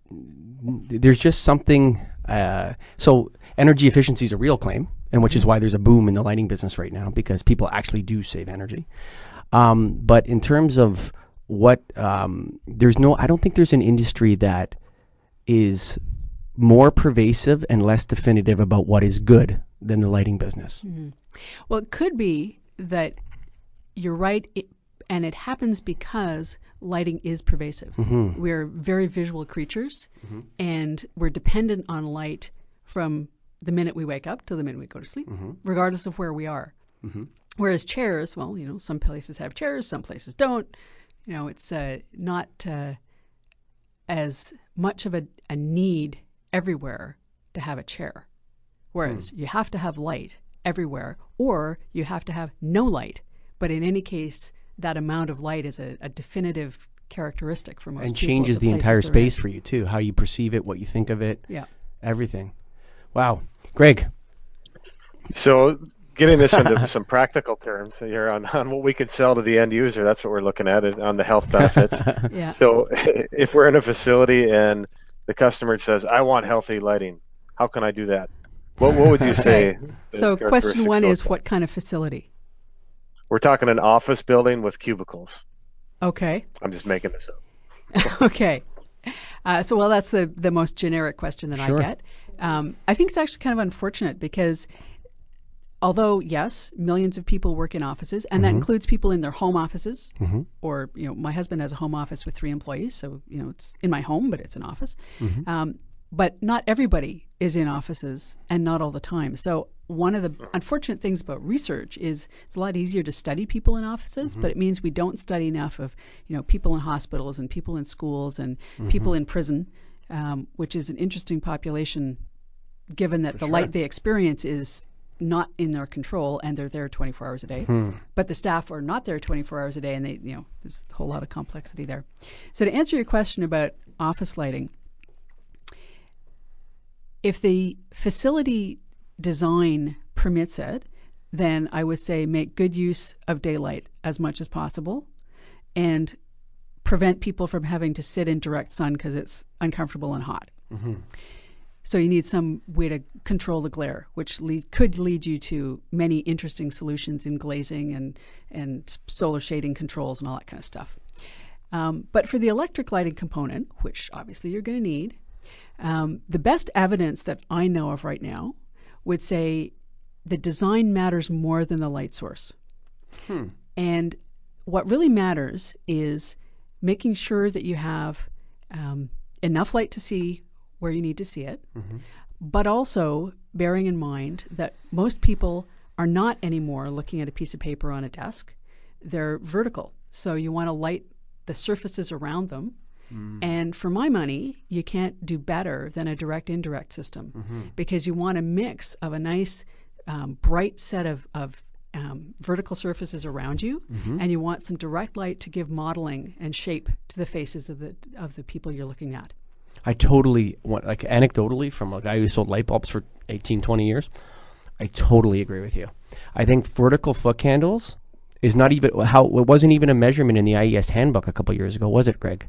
there's just something. Uh, so energy efficiency is a real claim, and which mm-hmm. is why there's a boom in the lighting business right now, because people actually do save energy. Um, but in terms of what, um, there's no, I don't think there's an industry that is more pervasive and less definitive about what is good than the lighting business. Mm-hmm. Well, it could be that you're right, it, and it happens because lighting is pervasive. Mm-hmm. We're very visual creatures, mm-hmm. and we're dependent on light from the minute we wake up till the minute we go to sleep, mm-hmm. regardless of where we are. Mm-hmm. Whereas chairs, well, you know, some places have chairs, some places don't. You know, it's uh, not uh, as much of a, a need everywhere to have a chair, whereas mm. you have to have light everywhere, or you have to have no light. But in any case, that amount of light is a, a definitive characteristic for most and people. And changes the, the entire space in. for you too, how you perceive it, what you think of it, yeah, everything. Wow. Greg. So getting this into some practical terms here on, on what we can sell to the end user, that's what we're looking at, is on the health benefits. Yeah. So if we're in a facility and the customer says, I want healthy lighting, how can I do that? What, what would you say? So question one is, what kind of facility? We're talking an office building with cubicles. Okay. I'm just making this up. Okay. Uh, so, well, that's the, the most generic question that sure. I get. Um, I think it's actually kind of unfortunate because although, yes, millions of people work in offices, and mm-hmm. that includes people in their home offices, mm-hmm. or, you know, my husband has a home office with three employees, so, you know, it's in my home, but it's an office. Mm-hmm. Um, but not everybody is in offices, and not all the time. So one of the unfortunate things about research is it's a lot easier to study people in offices, mm-hmm. but it means we don't study enough of, you know, people in hospitals and people in schools and mm-hmm. people in prison, um, which is an interesting population, given that For the sure. light they experience is not in their control, and they're there twenty-four hours a day. Hmm. But the staff are not there twenty-four hours a day, and they, you know, there's a whole lot of complexity there. So to answer your question about office lighting, if the facility design permits it, then I would say make good use of daylight as much as possible, and prevent people from having to sit in direct sun because it's uncomfortable and hot. Mm-hmm. So you need some way to control the glare, which lead, could lead you to many interesting solutions in glazing and, and solar shading controls and all that kind of stuff. Um, but for the electric lighting component, which obviously you're going to need, um, the best evidence that I know of right now would say the design matters more than the light source. Hmm. And what really matters is making sure that you have um, enough light to see where you need to see it, mm-hmm. but also bearing in mind that most people are not anymore looking at a piece of paper on a desk. They're vertical. So you want to light the surfaces around them. Mm. And for my money, you can't do better than a direct indirect system mm-hmm. because you want a mix of a nice um, bright set of, of um, vertical surfaces around you, mm-hmm. and you want some direct light to give modeling and shape to the faces of the of the people you're looking at. I totally want, like anecdotally from a guy who sold light bulbs for eighteen, twenty years, I totally agree with you. I think vertical foot candles is not even how it wasn't even a measurement in the I E S handbook a couple of years ago, was it, Greg?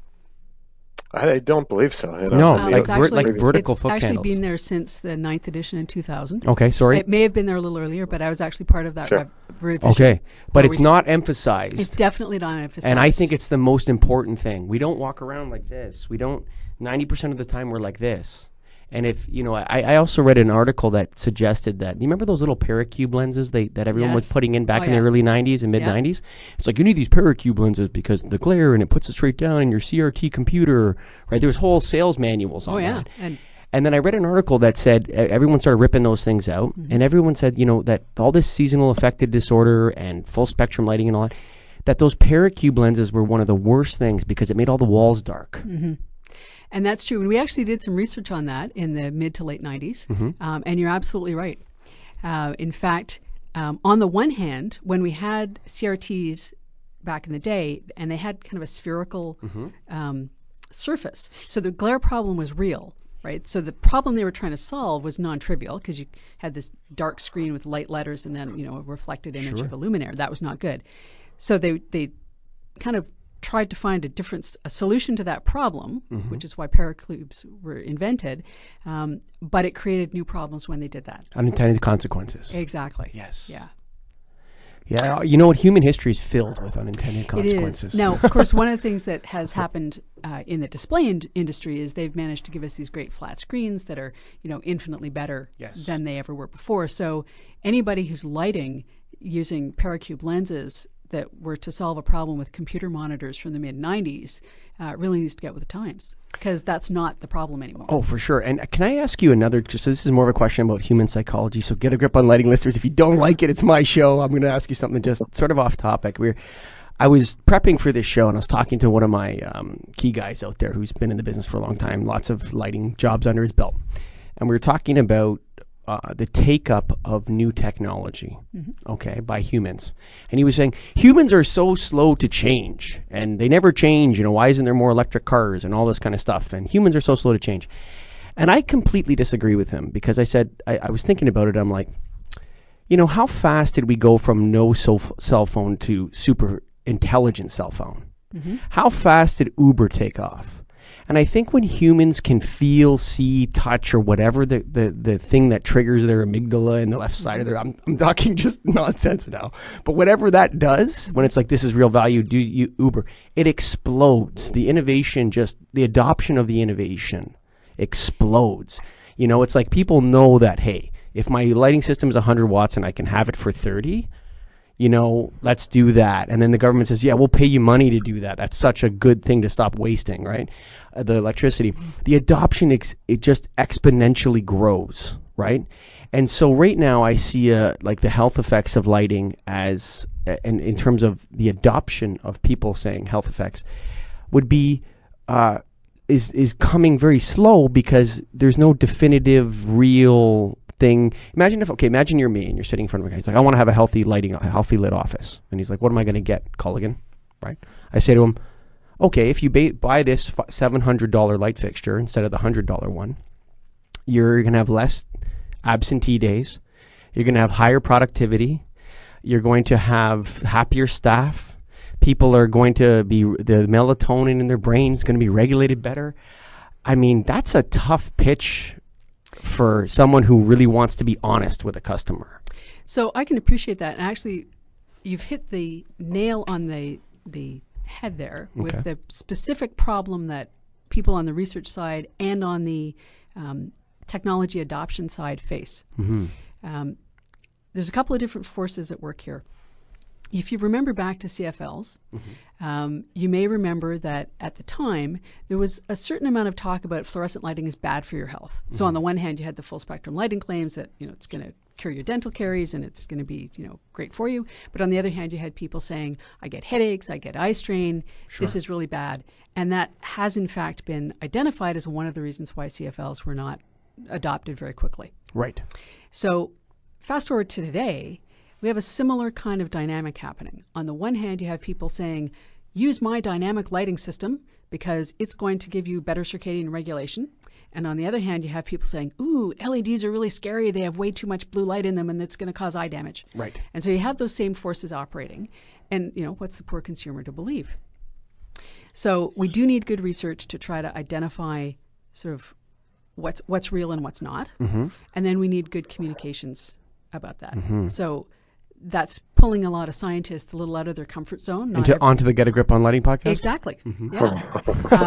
I don't believe so. I don't no, um, like, it's actually, ver- like vertical it's foot actually candles. been there since the ninth edition in two thousand. Okay, sorry. It may have been there a little earlier, but I was actually part of that sure. rev- revision. Okay, but it's we not st- emphasized. It's definitely not emphasized. And I think it's the most important thing. We don't walk around like this. We don't, ninety percent of the time we're like this. And if, you know, I, I also read an article that suggested that, you remember those little Paracube lenses they, that everyone Yes. was putting in back Oh, in yeah. the early nineties and mid nineties? Yeah. It's like, you need these Paracube lenses because the glare and it puts it straight down in your C R T computer, right? There was whole sales manuals on Oh, yeah. that. And And then I read an article that said uh, everyone started ripping those things out, mm-hmm. and everyone said, you know, that all this seasonal affective disorder and full spectrum lighting and all that, that those Paracube lenses were one of the worst things because it made all the walls dark. Mm-hmm. And that's true. And we actually did some research on that in the mid to late nineties. Mm-hmm. Um, and you're absolutely right. Uh, in fact, um, on the one hand, when we had C R Ts back in the day, and they had kind of a spherical mm-hmm. um, surface, so the glare problem was real. Right, so the problem they were trying to solve was non-trivial because you had this dark screen with light letters and then, you know, a reflected image Sure. of a luminaire. That was not good. So they they kind of tried to find a different s- a solution to that problem, mm-hmm. which is why Paracubes were invented. Um, but it created new problems when they did that. Unintended consequences. Exactly. Yes. Yeah. Yeah, you know what? Human history is filled with unintended consequences. It is. Now, of course, one of the things that has happened uh, in the display in- industry is they've managed to give us these great flat screens that are, you know, infinitely better Yes. than they ever were before. So anybody who's lighting using Paracube lenses that were to solve a problem with computer monitors from the mid nineties uh, really needs to get with the times because that's not the problem anymore. Oh, for sure. And can I ask you another, just so this is more of a question about human psychology, so get a grip on lighting listeners. If you don't like it, it's my show. I'm going to ask you something just sort of off topic. We're, I was prepping for this show and I was talking to one of my um, key guys out there who's been in the business for a long time, lots of lighting jobs under his belt. And we were talking about Uh, the take-up of new technology, mm-hmm. okay, by humans. And he was saying, humans are so slow to change, and they never change, you know, why isn't there more electric cars and all this kind of stuff? And humans are so slow to change. And I completely disagree with him, because I said, I, I was thinking about it, I'm like, you know, how fast did we go from no so- cell phone to super intelligent cell phone? Mm-hmm. How fast did Uber take off? And I think when humans can feel, see, touch, or whatever the, the, the thing that triggers their amygdala in the left side of their, I'm, I'm talking just nonsense now, but whatever that does, when it's like, this is real value, do you Uber, it explodes. The innovation just, the adoption of the innovation explodes. You know, it's like people know that, hey, if my lighting system is one hundred watts and I can have it for thirty, you know, let's do that. And then the government says, yeah, we'll pay you money to do that. That's such a good thing to stop wasting, right? Uh, the electricity. The adoption, ex- it just exponentially grows, right? And so right now I see uh, like the health effects of lighting as, uh, and in terms of the adoption of people saying health effects, would be, uh, is is coming very slow because there's no definitive, real thing. Imagine if, okay, imagine you're me and you're sitting in front of a guy. He's like, I want to have a healthy lighting, a healthy lit office. And he's like, what am I going to get? Culligan, right? I say to him, okay, if you ba- buy this seven hundred dollars light fixture instead of the one hundred dollars one, you're going to have less absentee days. You're going to have higher productivity. You're going to have happier staff. People are going to be, the melatonin in their brain is going to be regulated better. I mean, that's a tough pitch for someone who really wants to be honest with a customer. So I can appreciate that. And actually, you've hit the nail on the the head there with Okay. the specific problem that people on the research side and on the um, technology adoption side face. Mm-hmm. Um, there's a couple of different forces at work here. If you remember back to C F Ls, mm-hmm. um, you may remember that at the time there was a certain amount of talk about fluorescent lighting is bad for your health. Mm-hmm. So on the one hand, you had the full spectrum lighting claims that, you know, it's going to cure your dental caries and it's going to be, you know, great for you. But on the other hand, you had people saying, I get headaches, I get eye strain, sure. This is really bad. And that has in fact been identified as one of the reasons why C F Ls were not adopted very quickly. Right. So fast forward to today, we have a similar kind of dynamic happening. On the one hand, you have people saying, use my dynamic lighting system because it's going to give you better circadian regulation. And on the other hand, you have people saying, ooh, L E Ds are really scary. They have way too much blue light in them and it's going to cause eye damage. Right. And so you have those same forces operating. And, you know, what's the poor consumer to believe? So we do need good research to try to identify sort of what's what's real and what's not. Mm-hmm. And then we need good communications about that. Mm-hmm. So that's pulling a lot of scientists a little out of their comfort zone. Not Into, every- onto the Get a Grip on Lighting podcast? Exactly. Mm-hmm. Yeah.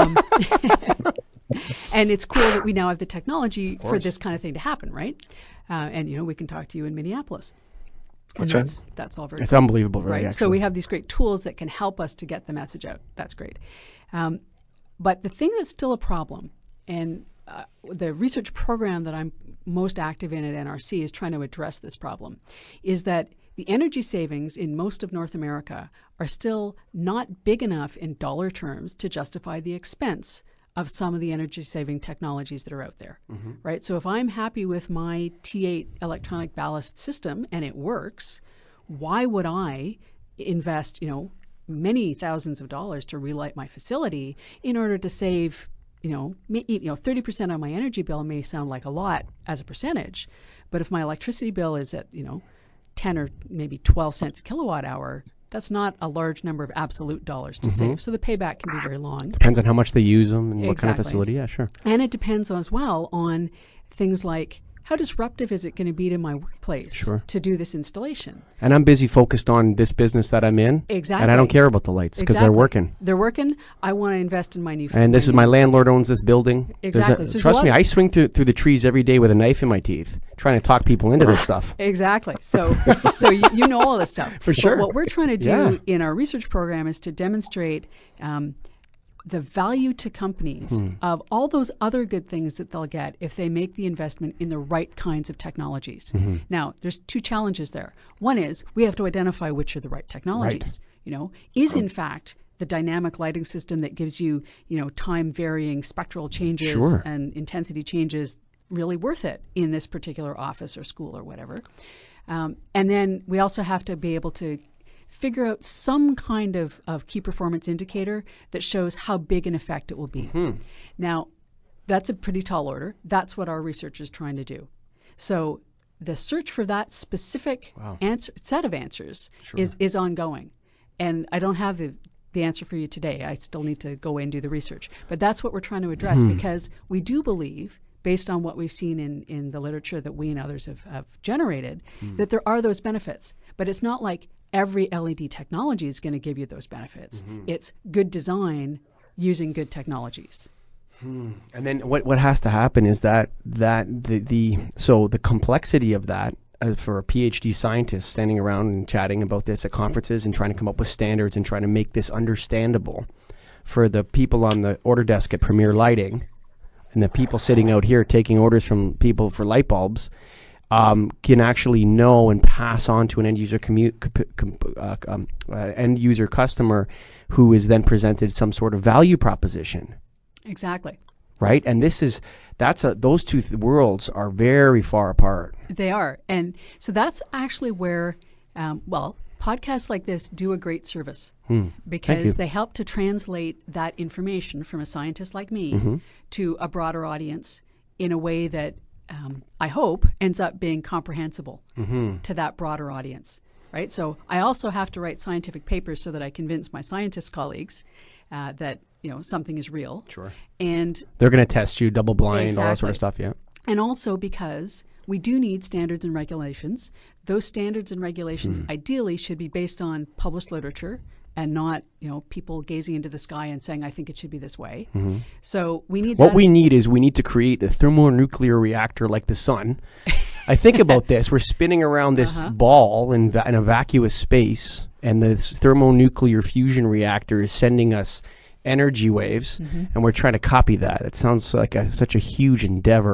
um, and it's cool that we now have the technology for this kind of thing to happen, right? Uh, and, you know, we can talk to you in Minneapolis. And That's that's, right. that's all very It's cool, unbelievable, really, right? actually. So we have these great tools that can help us to get the message out. That's great. Um, but the thing that's still a problem, and uh, the research program that I'm most active in at N R C is trying to address this problem, is that the energy savings in most of North America are still not big enough in dollar terms to justify the expense of some of the energy-saving technologies that are out there, mm-hmm. right? So if I'm happy with my T eight electronic ballast system and it works, why would I invest, you know, many thousands of dollars to relight my facility in order to save, you know, me, you know, thirty percent on my energy bill may sound like a lot as a percentage, but if my electricity bill is at, you know, ten or maybe twelve cents a kilowatt hour, that's not a large number of absolute dollars to mm-hmm. save. So the payback can be very long. Depends on how much they use them and exactly. what kind of facility. Yeah, sure. And it depends as well on things like how disruptive is it going to be to my workplace sure. to do this installation? And I'm busy focused on this business that I'm in. Exactly. And I don't care about the lights because exactly. they're working. They're working. I want to invest in my new And this my is my landlord owns this building. Exactly. A, so trust me, I swing through, through the trees every day with a knife in my teeth trying to talk people into this stuff. Exactly. So so you, you know all this stuff. For sure. But what we're trying to do yeah. in our research program is to demonstrate um, the value to companies hmm. of all those other good things that they'll get if they make the investment in the right kinds of technologies. Mm-hmm. Now, there's two challenges there. One is we have to identify which are the right technologies. Right. You know, is in fact the dynamic lighting system that gives you, you know, time varying spectral changes sure. and intensity changes really worth it in this particular office or school or whatever. Um, and then we also have to be able to figure out some kind of, of key performance indicator that shows how big an effect it will be. Mm-hmm. Now, that's a pretty tall order. That's what our research is trying to do. So the search for that specific wow. answer, set of answers sure. is, is ongoing. And I don't have the, the answer for you today. I still need to go and do the research. But that's what we're trying to address mm-hmm. because we do believe, based on what we've seen in, in the literature that we and others have, have generated, mm. that there are those benefits. But it's not like every L E D technology is going to give you those benefits. Mm-hmm. It's good design using good technologies. Hmm. And then what what has to happen is that that the, the so the complexity of that uh, for a PhD scientist standing around and chatting about this at conferences and trying to come up with standards and trying to make this understandable for the people on the order desk at Premier Lighting and the people sitting out here taking orders from people for light bulbs. Um, can actually know and pass on to an end user commu- com- uh, um, uh, end user customer who is then presented some sort of value proposition. Exactly. Right, and this is that's a those two th- worlds are very far apart. They are, and so that's actually where, um, well, podcasts like this do a great service hmm. because they help to translate that information from a scientist like me mm-hmm. to a broader audience in a way that. Um, I hope ends up being comprehensible mm-hmm. to that broader audience, right? So I also have to write scientific papers so that I convince my scientist colleagues uh, that you know something is real. Sure. And they're going to test you, double blind, exactly. all that sort of stuff. Yeah. And also because we do need standards and regulations. Those standards and regulations mm. ideally should be based on published literature and not, you know, people gazing into the sky and saying, I think it should be this way. Mm-hmm. So we need What that we need is we need to create a thermonuclear reactor like the sun. I think about this. We're spinning around this uh-huh. ball in, va- in a vacuous space, and this thermonuclear fusion reactor is sending us energy waves, mm-hmm. and we're trying to copy that. It sounds like a, such a huge endeavor.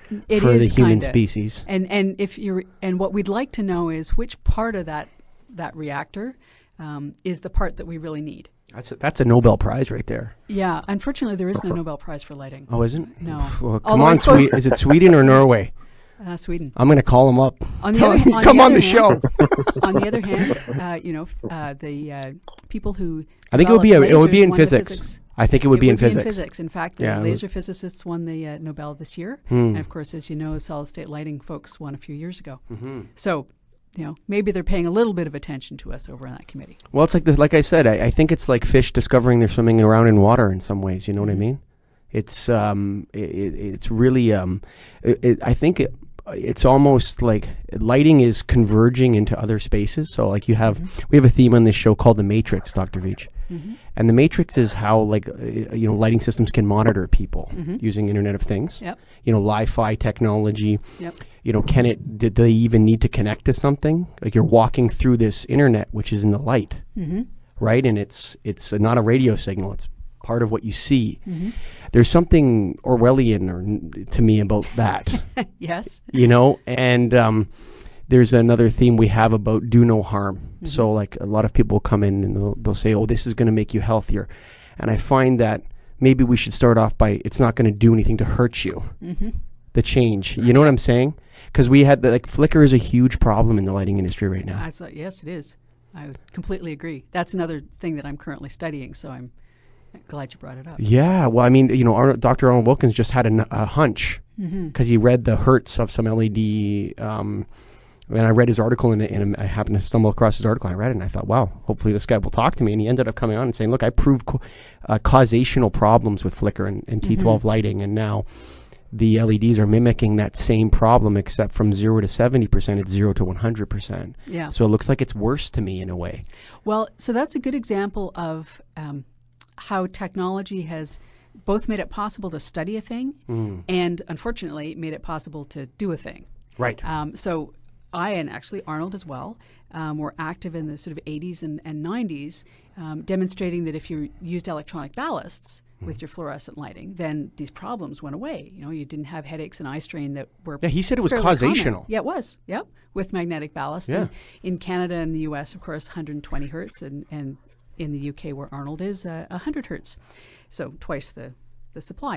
It for the is human kinda. species. And and if you're and what we'd like to know is which part of that that reactor um, is the part that we really need. That's a, that's a Nobel Prize right there. Yeah, unfortunately, there isn't a Nobel Prize for lighting. Oh, isn't? No. Well, come Although I on, suppose- Swe- is it Sweden or Norway? Uh, Sweden. I'm going to call them up. On the Tell other, them, on come the on other the hand, show. on the other hand, uh, you know, f- uh, the uh, people who I think it would be a, developed it would be lasers in won the physics. I think it would it be would in be physics. in physics. In fact, the Yeah, it would- laser physicists won the uh, Nobel this year, Hmm. and of course, as you know, the solid state lighting folks won a few years ago. Mm-hmm. So, you know, maybe they're paying a little bit of attention to us over on that committee. Well, it's like the, like I said, I, I think it's like fish discovering they're swimming around in water in some ways. You know what I mean? It's um, it, it, it's really um, it, it, I think it, it's almost like lighting is converging into other spaces. So like you have, Mm-hmm. we have a theme on this show called The Matrix, Doctor Veach. Mm-hmm. And the Matrix is how like, uh, you know, lighting systems can monitor people Mhm. using Internet of Things. Yep. You know, Li-Fi technology. Yep. You know, can it, did they even need to connect to something? Like you're walking through this internet, which is in the light, Mm-hmm. right? And it's, it's uh, not a radio signal. It's part of what you see. Mm-hmm. There's something Orwellian or, n- to me about that. Yes. You know, and um, there's another theme we have about do no harm. Mm-hmm. So like a lot of people come in and they'll, they'll say, oh, this is going to make you healthier. And I find that maybe we should start off by it's not going to do anything to hurt you. Mm-hmm. The change. You know what I'm saying? Because we had the, like flicker is a huge problem in the lighting industry right now. I saw, yes, it is. I would completely agree. That's another thing that I'm currently studying, so I'm glad you brought it up. Yeah. Well, I mean, you know, Arnold, Doctor Arnold Wilkins just had a, n- a hunch Mm-hmm. because he read the hertz of some L E D. Um, and I read his article and, and I happened to stumble across his article and I read it and I thought, wow, hopefully this guy will talk to me. And he ended up coming on and saying, look, I proved co- uh, causational problems with flicker and, and T twelve Mhm. lighting. And now the L E Ds are mimicking that same problem, except from zero to seventy percent, it's zero to one hundred percent. Yeah. So it looks like it's worse to me in a way. Well, so that's a good example of um, how technology has both made it possible to study a thing Mm. and, unfortunately, made it possible to do a thing. Right. Um, so I, and actually Arnold as well, um, were active in the sort of eighties and, and nineties, um, demonstrating that if you used electronic ballasts with your fluorescent lighting, then these problems went away. You know, you didn't have headaches and eye strain that were Yeah, he said it was fairly common. causational. Yeah, it was. Yep, with magnetic ballast. Yeah. And in Canada and the U S, of course, one hundred twenty hertz, and, and in the U K, where Arnold is, uh, one hundred hertz. So twice the, the supply.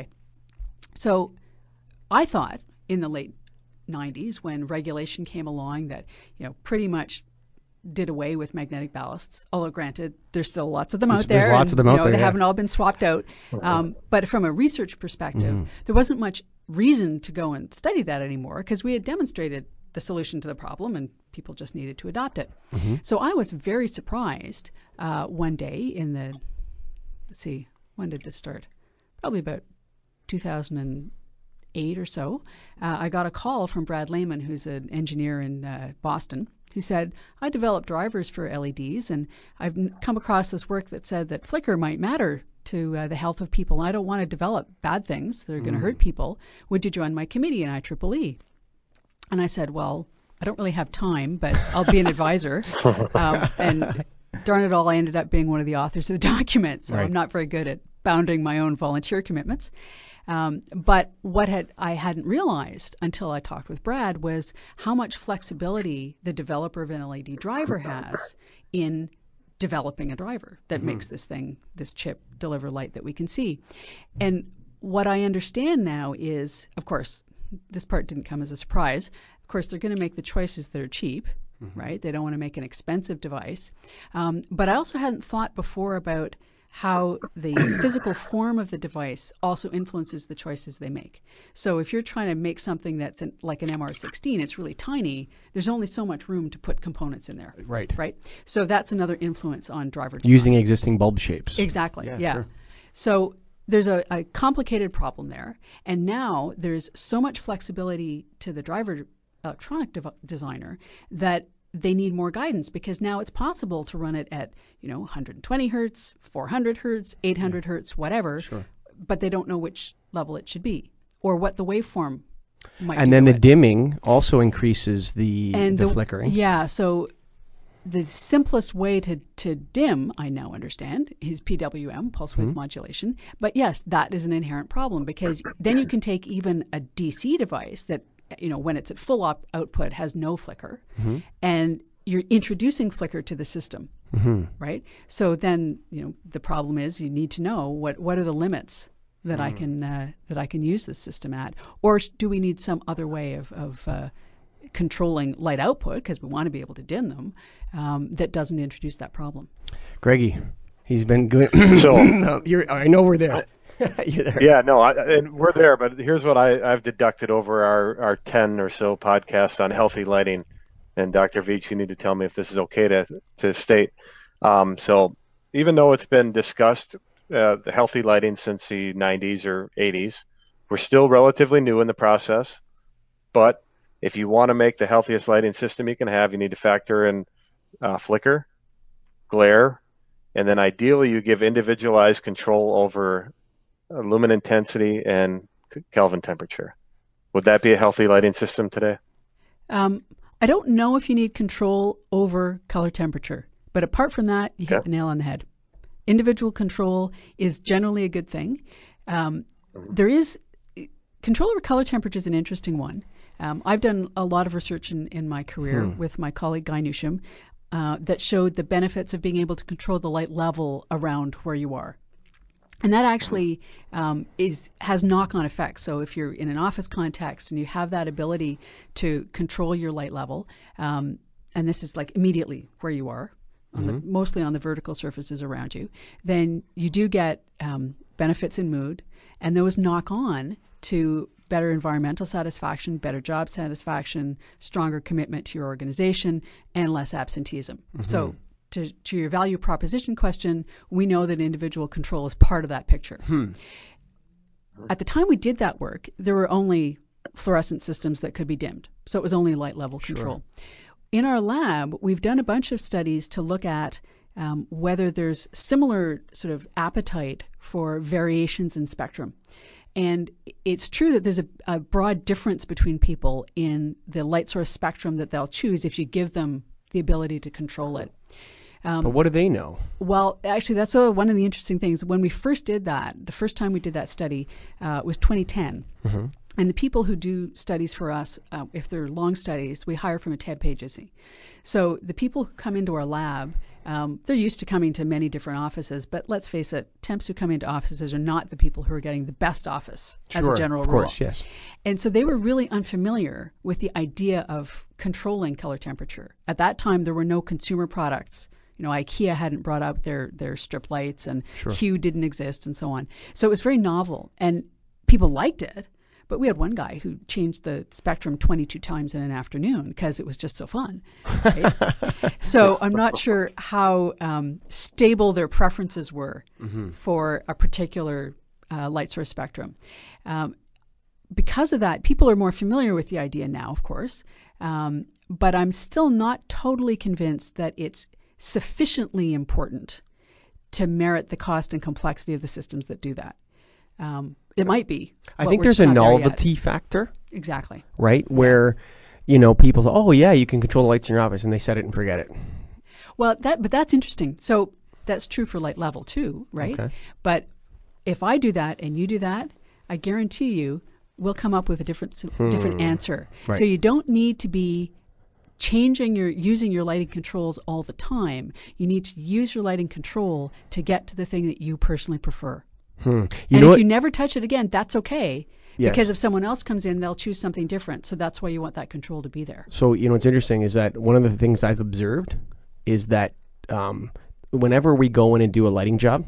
So I thought in the late nineties, when regulation came along that, you know, pretty much did away with magnetic ballasts, although granted, there's still lots of them There's- out there. there's lots and, of them you out know, there, They yeah. haven't all been swapped out. Um, but from a research perspective, Mhm. there wasn't much reason to go and study that anymore because we had demonstrated the solution to the problem and people just needed to adopt it. Mhm. So I was very surprised uh, one day in the, let's see, when did this start? Probably about two thousand eight or so. Uh, I got a call from Brad Lehman, who's an engineer in uh, Boston, who said, I developed drivers for L E Ds, and I've n- come across this work that said that flicker might matter to uh, the health of people. I don't want to develop bad things that are going to hurt people. Would you join my committee in I triple E? And I said, well, I don't really have time, but I'll be an advisor. Um, and darn it all, I ended up being one of the authors of the document, so Right. I'm not very good at bounding my own volunteer commitments. Um, but what had I hadn't realized until I talked with Brad was how much flexibility the developer of an L E D driver has in developing a driver that Mm-hmm. makes this thing, this chip, deliver light that we can see. And what I understand now is, of course, this part didn't come as a surprise. Of course, they're going to make the choices that are cheap, Mm-hmm. right? They don't want to make an expensive device. Um, but I also hadn't thought before about how the physical form of the device also influences the choices they make. So if you're trying to make something that's an, like an M R sixteen, it's really tiny, there's only so much room to put components in there, Right. right? So that's another influence on driver design. Using existing bulb shapes. Exactly, Yeah, yeah. sure. So there's a, a complicated problem there. And now there's so much flexibility to the driver electronic dev- designer that they need more guidance because now it's possible to run it at, you know, one hundred twenty hertz, four hundred hertz, eight hundred hertz, whatever. Sure. But they don't know which level it should be or what the waveform might be. And then to the it. dimming also increases the, and the, flickering. Yeah, so the simplest way to, to dim, I now understand, is P W M, pulse width Mm-hmm. modulation. But yes, that is an inherent problem because then you can take even a D C device that, you know, when it's at full op- output has no flicker, Mm-hmm. and you're introducing flicker to the system, Mm-hmm. right? So then, you know, the problem is you need to know what, what are the limits that I can uh, that I can use this system at, or sh- do we need some other way of, of uh, controlling light output because we want to be able to dim them um, that doesn't introduce that problem? Greggy, he's been good. So No, you're, I know we're there. You're there. yeah, no, I, and we're there. But here's what I, I've deducted over our, our ten or so podcasts on healthy lighting. And Doctor Veach, you need to tell me if this is okay to to state. Um, so even though it's been discussed, uh, the healthy lighting since the nineties or eighties, we're still relatively new in the process. But if you want to make the healthiest lighting system you can have, you need to factor in uh, flicker, glare, and then ideally you give individualized control over uh, lumen intensity and Kelvin temperature. Would that be a healthy lighting system today? Um, I don't know if you need control over color temperature, but apart from that, you Okay. hit the nail on the head. Individual control is generally a good thing. Um, there is control over color temperature is an interesting one. Um, I've done a lot of research in, in my career Hmm. with my colleague Guy Newsham uh, that showed the benefits of being able to control the light level around where you are. And that actually um, is has knock-on effects. So if you're in an office context and you have that ability to control your light level, um, and this is like immediately where you are, on the, mostly on the vertical surfaces around you, then you do get um, benefits in mood, and those knock on to better environmental satisfaction, better job satisfaction, stronger commitment to your organization, and less absenteeism. So to, to your value proposition question, we know that individual control is part of that picture. Hmm. At the time we did that work, there were only fluorescent systems that could be dimmed. So it was only light level control. In our lab, we've done a bunch of studies to look at um, whether there's similar sort of appetite for variations in spectrum. And it's true that there's a, a broad difference between people in the light source spectrum that they'll choose if you give them the ability to control it. Um, But what do they know? Well, actually, that's uh, one of the interesting things. When we first did that, the first time we did that study uh, was twenty ten. Mm-hmm. And the people who do studies for us, uh, if they're long studies, we hire from a T E B agency. So the people who come into our lab, um, they're used to coming to many different offices. But let's face it, temps who come into offices are not the people who are getting the best office as Sure, a general of rule. course, yes. And so they were really unfamiliar with the idea of controlling color temperature. At that time, there were no consumer products. You know, IKEA hadn't brought out their, their strip lights, and Sure. Hue didn't exist, and so on. So it was very novel, and people liked it. But we had one guy who changed the spectrum twenty-two times in an afternoon because it was just so fun. Right? So I'm not sure how um, stable their preferences were Mm-hmm. for a particular uh, light source spectrum. Um, because of that, people are more familiar with the idea now, of course. Um, but I'm still not totally convinced that it's sufficiently important to merit the cost and complexity of the systems that do that. Um, it might be. I but think we're there's just a not there yet. novelty factor, Exactly. right? Where, you know, people say, oh, yeah, you can control the lights in your office, and they set it and forget it. Well, that but that's interesting. So that's true for light level too, right? Okay. But if I do that and you do that, I guarantee you we'll come up with a different s- different answer. Right. So you don't need to be changing your using your lighting controls all the time. You need to use your lighting control to get to the thing that you personally prefer. Hmm. You and know if what? you never touch it again, that's okay. Yes. Because if someone else comes in, they'll choose something different. So that's why you want that control to be there. So, you know, what's interesting is that one of the things I've observed is that um, whenever we go in and do a lighting job,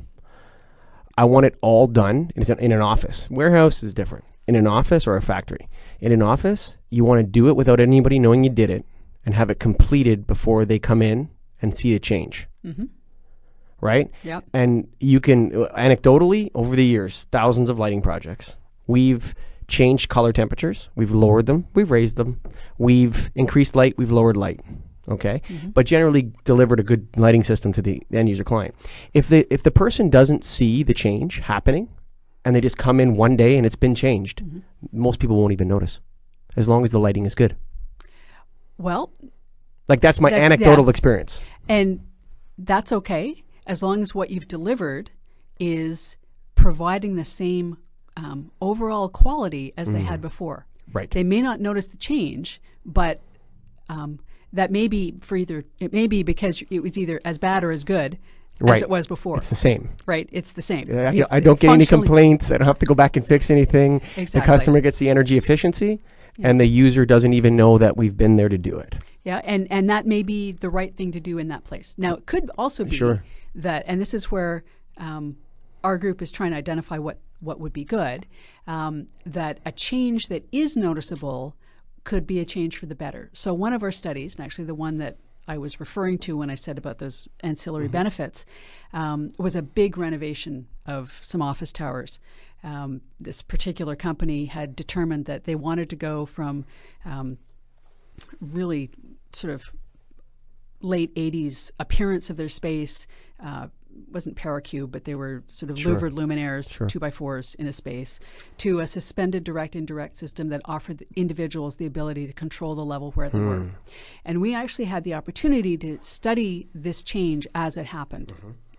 I want it all done in an, in an office. Warehouse is different. In an office or a factory. In an office, you want to do it without anybody knowing you did it and have it completed before they come in and see a change. Mm-hmm. Right? Yep. And you can, anecdotally, over the years, thousands of lighting projects, we've changed color temperatures, we've lowered them, we've raised them, we've increased light, we've lowered light. Okay, Mm-hmm. but generally delivered a good lighting system to the end user client. If the if the person doesn't see the change happening, and they just come in one day and it's been changed, Mm-hmm. most people won't even notice, as long as the lighting is good. Well, Like that's my That's- anecdotal yeah. experience. And that's okay, as long as what you've delivered is providing the same um, overall quality as they had before. Right. They may not notice the change, but um, that may be for either, it may be because it was either as bad or as good Right. as it was before. It's the same. Right. It's the same. I, It's I don't get any functionally- complaints. I don't have to go back and fix anything. The Exactly. customer gets the energy efficiency, and the user doesn't even know that we've been there to do it. Yeah, and, and that may be the right thing to do in that place. Now, it could also be Sure. that, and this is where um, our group is trying to identify what, what would be good, um, that a change that is noticeable could be a change for the better. So one of our studies, and actually the one that I was referring to when I said about those ancillary Mm-hmm. benefits, um, was a big renovation of some office towers. Um, this particular company had determined that they wanted to go from um, really sort of late eighties appearance of their space, uh, wasn't paracube, but they were sort of louvered luminaires, Sure. two by fours in a space, to a suspended direct indirect system that offered the individuals the ability to control the level where they were. And we actually had the opportunity to study this change as it happened.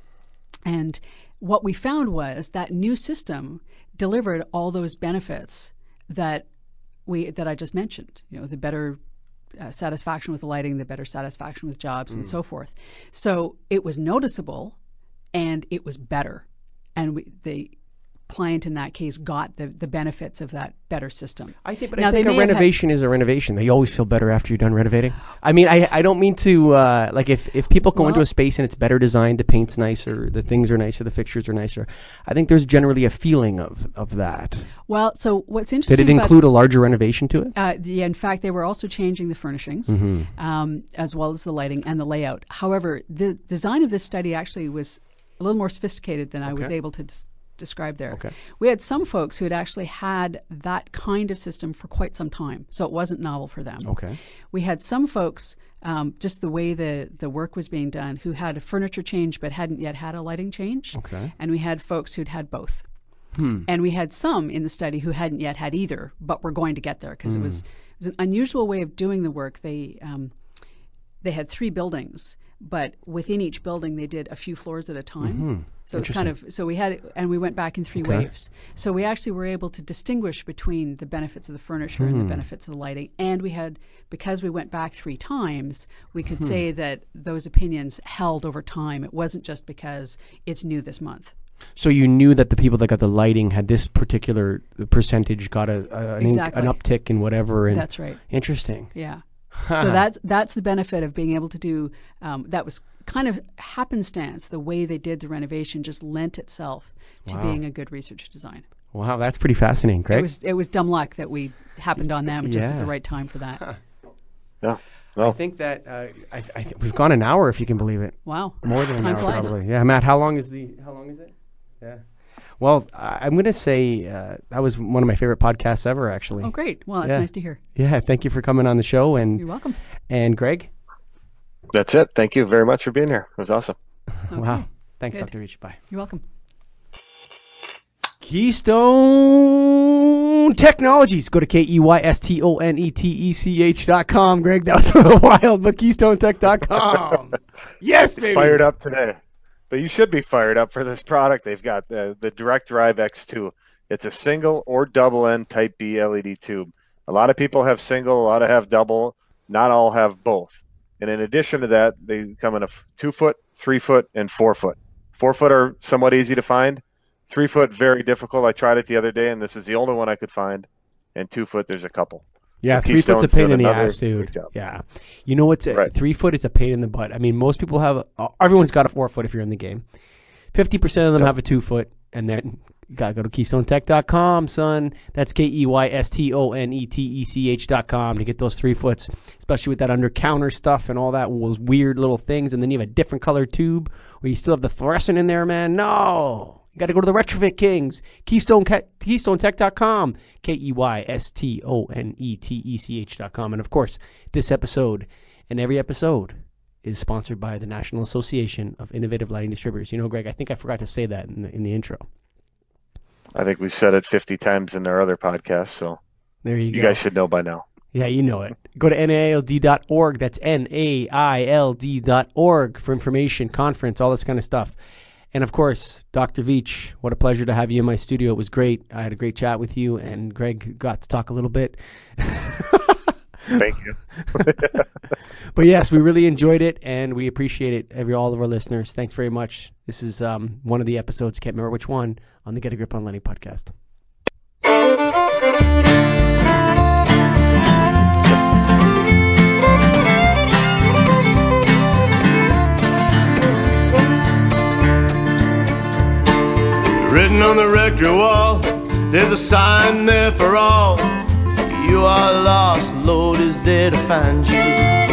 And what we found was that new system delivered all those benefits that we that I just mentioned. You know, the better uh, satisfaction with the lighting, the better satisfaction with jobs, and so forth. So it was noticeable, and it was better, and we, the client in that case got the, the benefits of that better system. I think, but Now, I think they a may have had- renovation is a renovation. They always feel better after you're done renovating. I mean, I I don't mean to uh, like if, if people go into Well- a space and it's better designed, the paint's nicer, the things are nicer, the fixtures are nicer. I think there's generally a feeling of of that. Well, so what's Did interesting it about include a larger renovation to it? Uh, the, in fact, they were also changing the furnishings, Mm-hmm. um, as well as the lighting and the layout. However, the design of this study actually was a little more sophisticated than I was Okay. able to des- describe there. Okay. We had some folks who had actually had that kind of system for quite some time, so it wasn't novel for them. Okay. We had some folks, um, just the way the, the work was being done, who had a furniture change but hadn't yet had a lighting change. Okay. And we had folks who'd had both. Hmm. And we had some in the study who hadn't yet had either, but were going to get there because it was it was an unusual way of doing the work. They um, they had three buildings, but within each building they did a few floors at a time. So it's kind of so we had and we went back in three Okay. waves. So we actually were able to distinguish between the benefits of the furniture and the benefits of the lighting. And we had because we went back three times, we could say that those opinions held over time. It wasn't just because it's new this month. So you knew that the people that got the lighting had this particular percentage got a, a an, Exactly. an uptick in whatever. And That's right. interesting. Yeah. So that's that's the benefit of being able to do. Um, that was kind of happenstance. The way they did the renovation just lent itself to Wow. being a good research design. Wow, that's pretty fascinating, Greg. It was it was dumb luck that we happened on them just at the Yeah. right time for that. Yeah. I Well, think that uh, I, I think we've gone an hour, if you can believe it. Wow. More than an Time hour, flies. probably. Yeah, Matt. How long is the? How long is it? Yeah. Well, I, I'm going to say uh, that was one of my favorite podcasts ever. Actually. Oh, great. Well, that's Yeah. nice to hear. Yeah. Thank you for coming on the show, and You're welcome. and Greg. that's it. Thank you very much for being here. It was awesome. Wow. Thanks, Good. Doctor Reach. Bye. You're welcome. Keystone Technologies. Go to K E Y S T O N E T E C H dot com. Greg, that was a little wild, but keystone tech dot com. Yes, baby. Fired up today. But you should be fired up for this product. They've got the, the Direct Drive X two. It's a single or double end Type B L E D tube. A lot of people have single, a lot of have double. Not all have both. And in addition to that, they come in a f- two foot, three foot, and four foot. Four foot are somewhat easy to find. Three foot, very difficult. I tried it the other day, and this is the only one I could find. And two foot, there's a couple. Yeah, So three foot's a Keystone's pain doing in the another ass, dude. great job. Yeah. You know what's a, Right. three foot is a pain in the butt. I mean, most people have, uh, everyone's got a four foot if you're in the game. fifty percent of them Yep. have a two foot, and then you got to go to keystone tech dot com, son. That's K E Y S T O N E T E C H dot com to get those three foots, especially with that under counter stuff and all that, those weird little things. And then you have a different color tube where you still have the fluorescent in there, man. No. You got to go to the Retrofit Kings, Keystone keystone tech dot com, K E Y S T O N E T E C H dot com. And of course, this episode and every episode is sponsored by the National Association of Innovative Lighting Distributors. You know, Greg, I think I forgot to say that in the, in the intro. I think we've said it fifty times in our other podcasts, so There you, you go. guys should know by now. Yeah, you know it. Go to N A I L D dot org. That's N A I L D dot org for information, conference, all this kind of stuff. And of course, Doctor Veach, what a pleasure to have you in my studio. It was great. I had a great chat with you, and Greg got to talk a little bit. Thank you. But yes, we really enjoyed it, and we appreciate it. Every all of our listeners, thanks very much. This is um, one of the episodes, can't remember which one, on the Get a Grip on Lenny podcast. Written on the rectory wall, there's a sign there for all. You are lost, Lord is there to find you.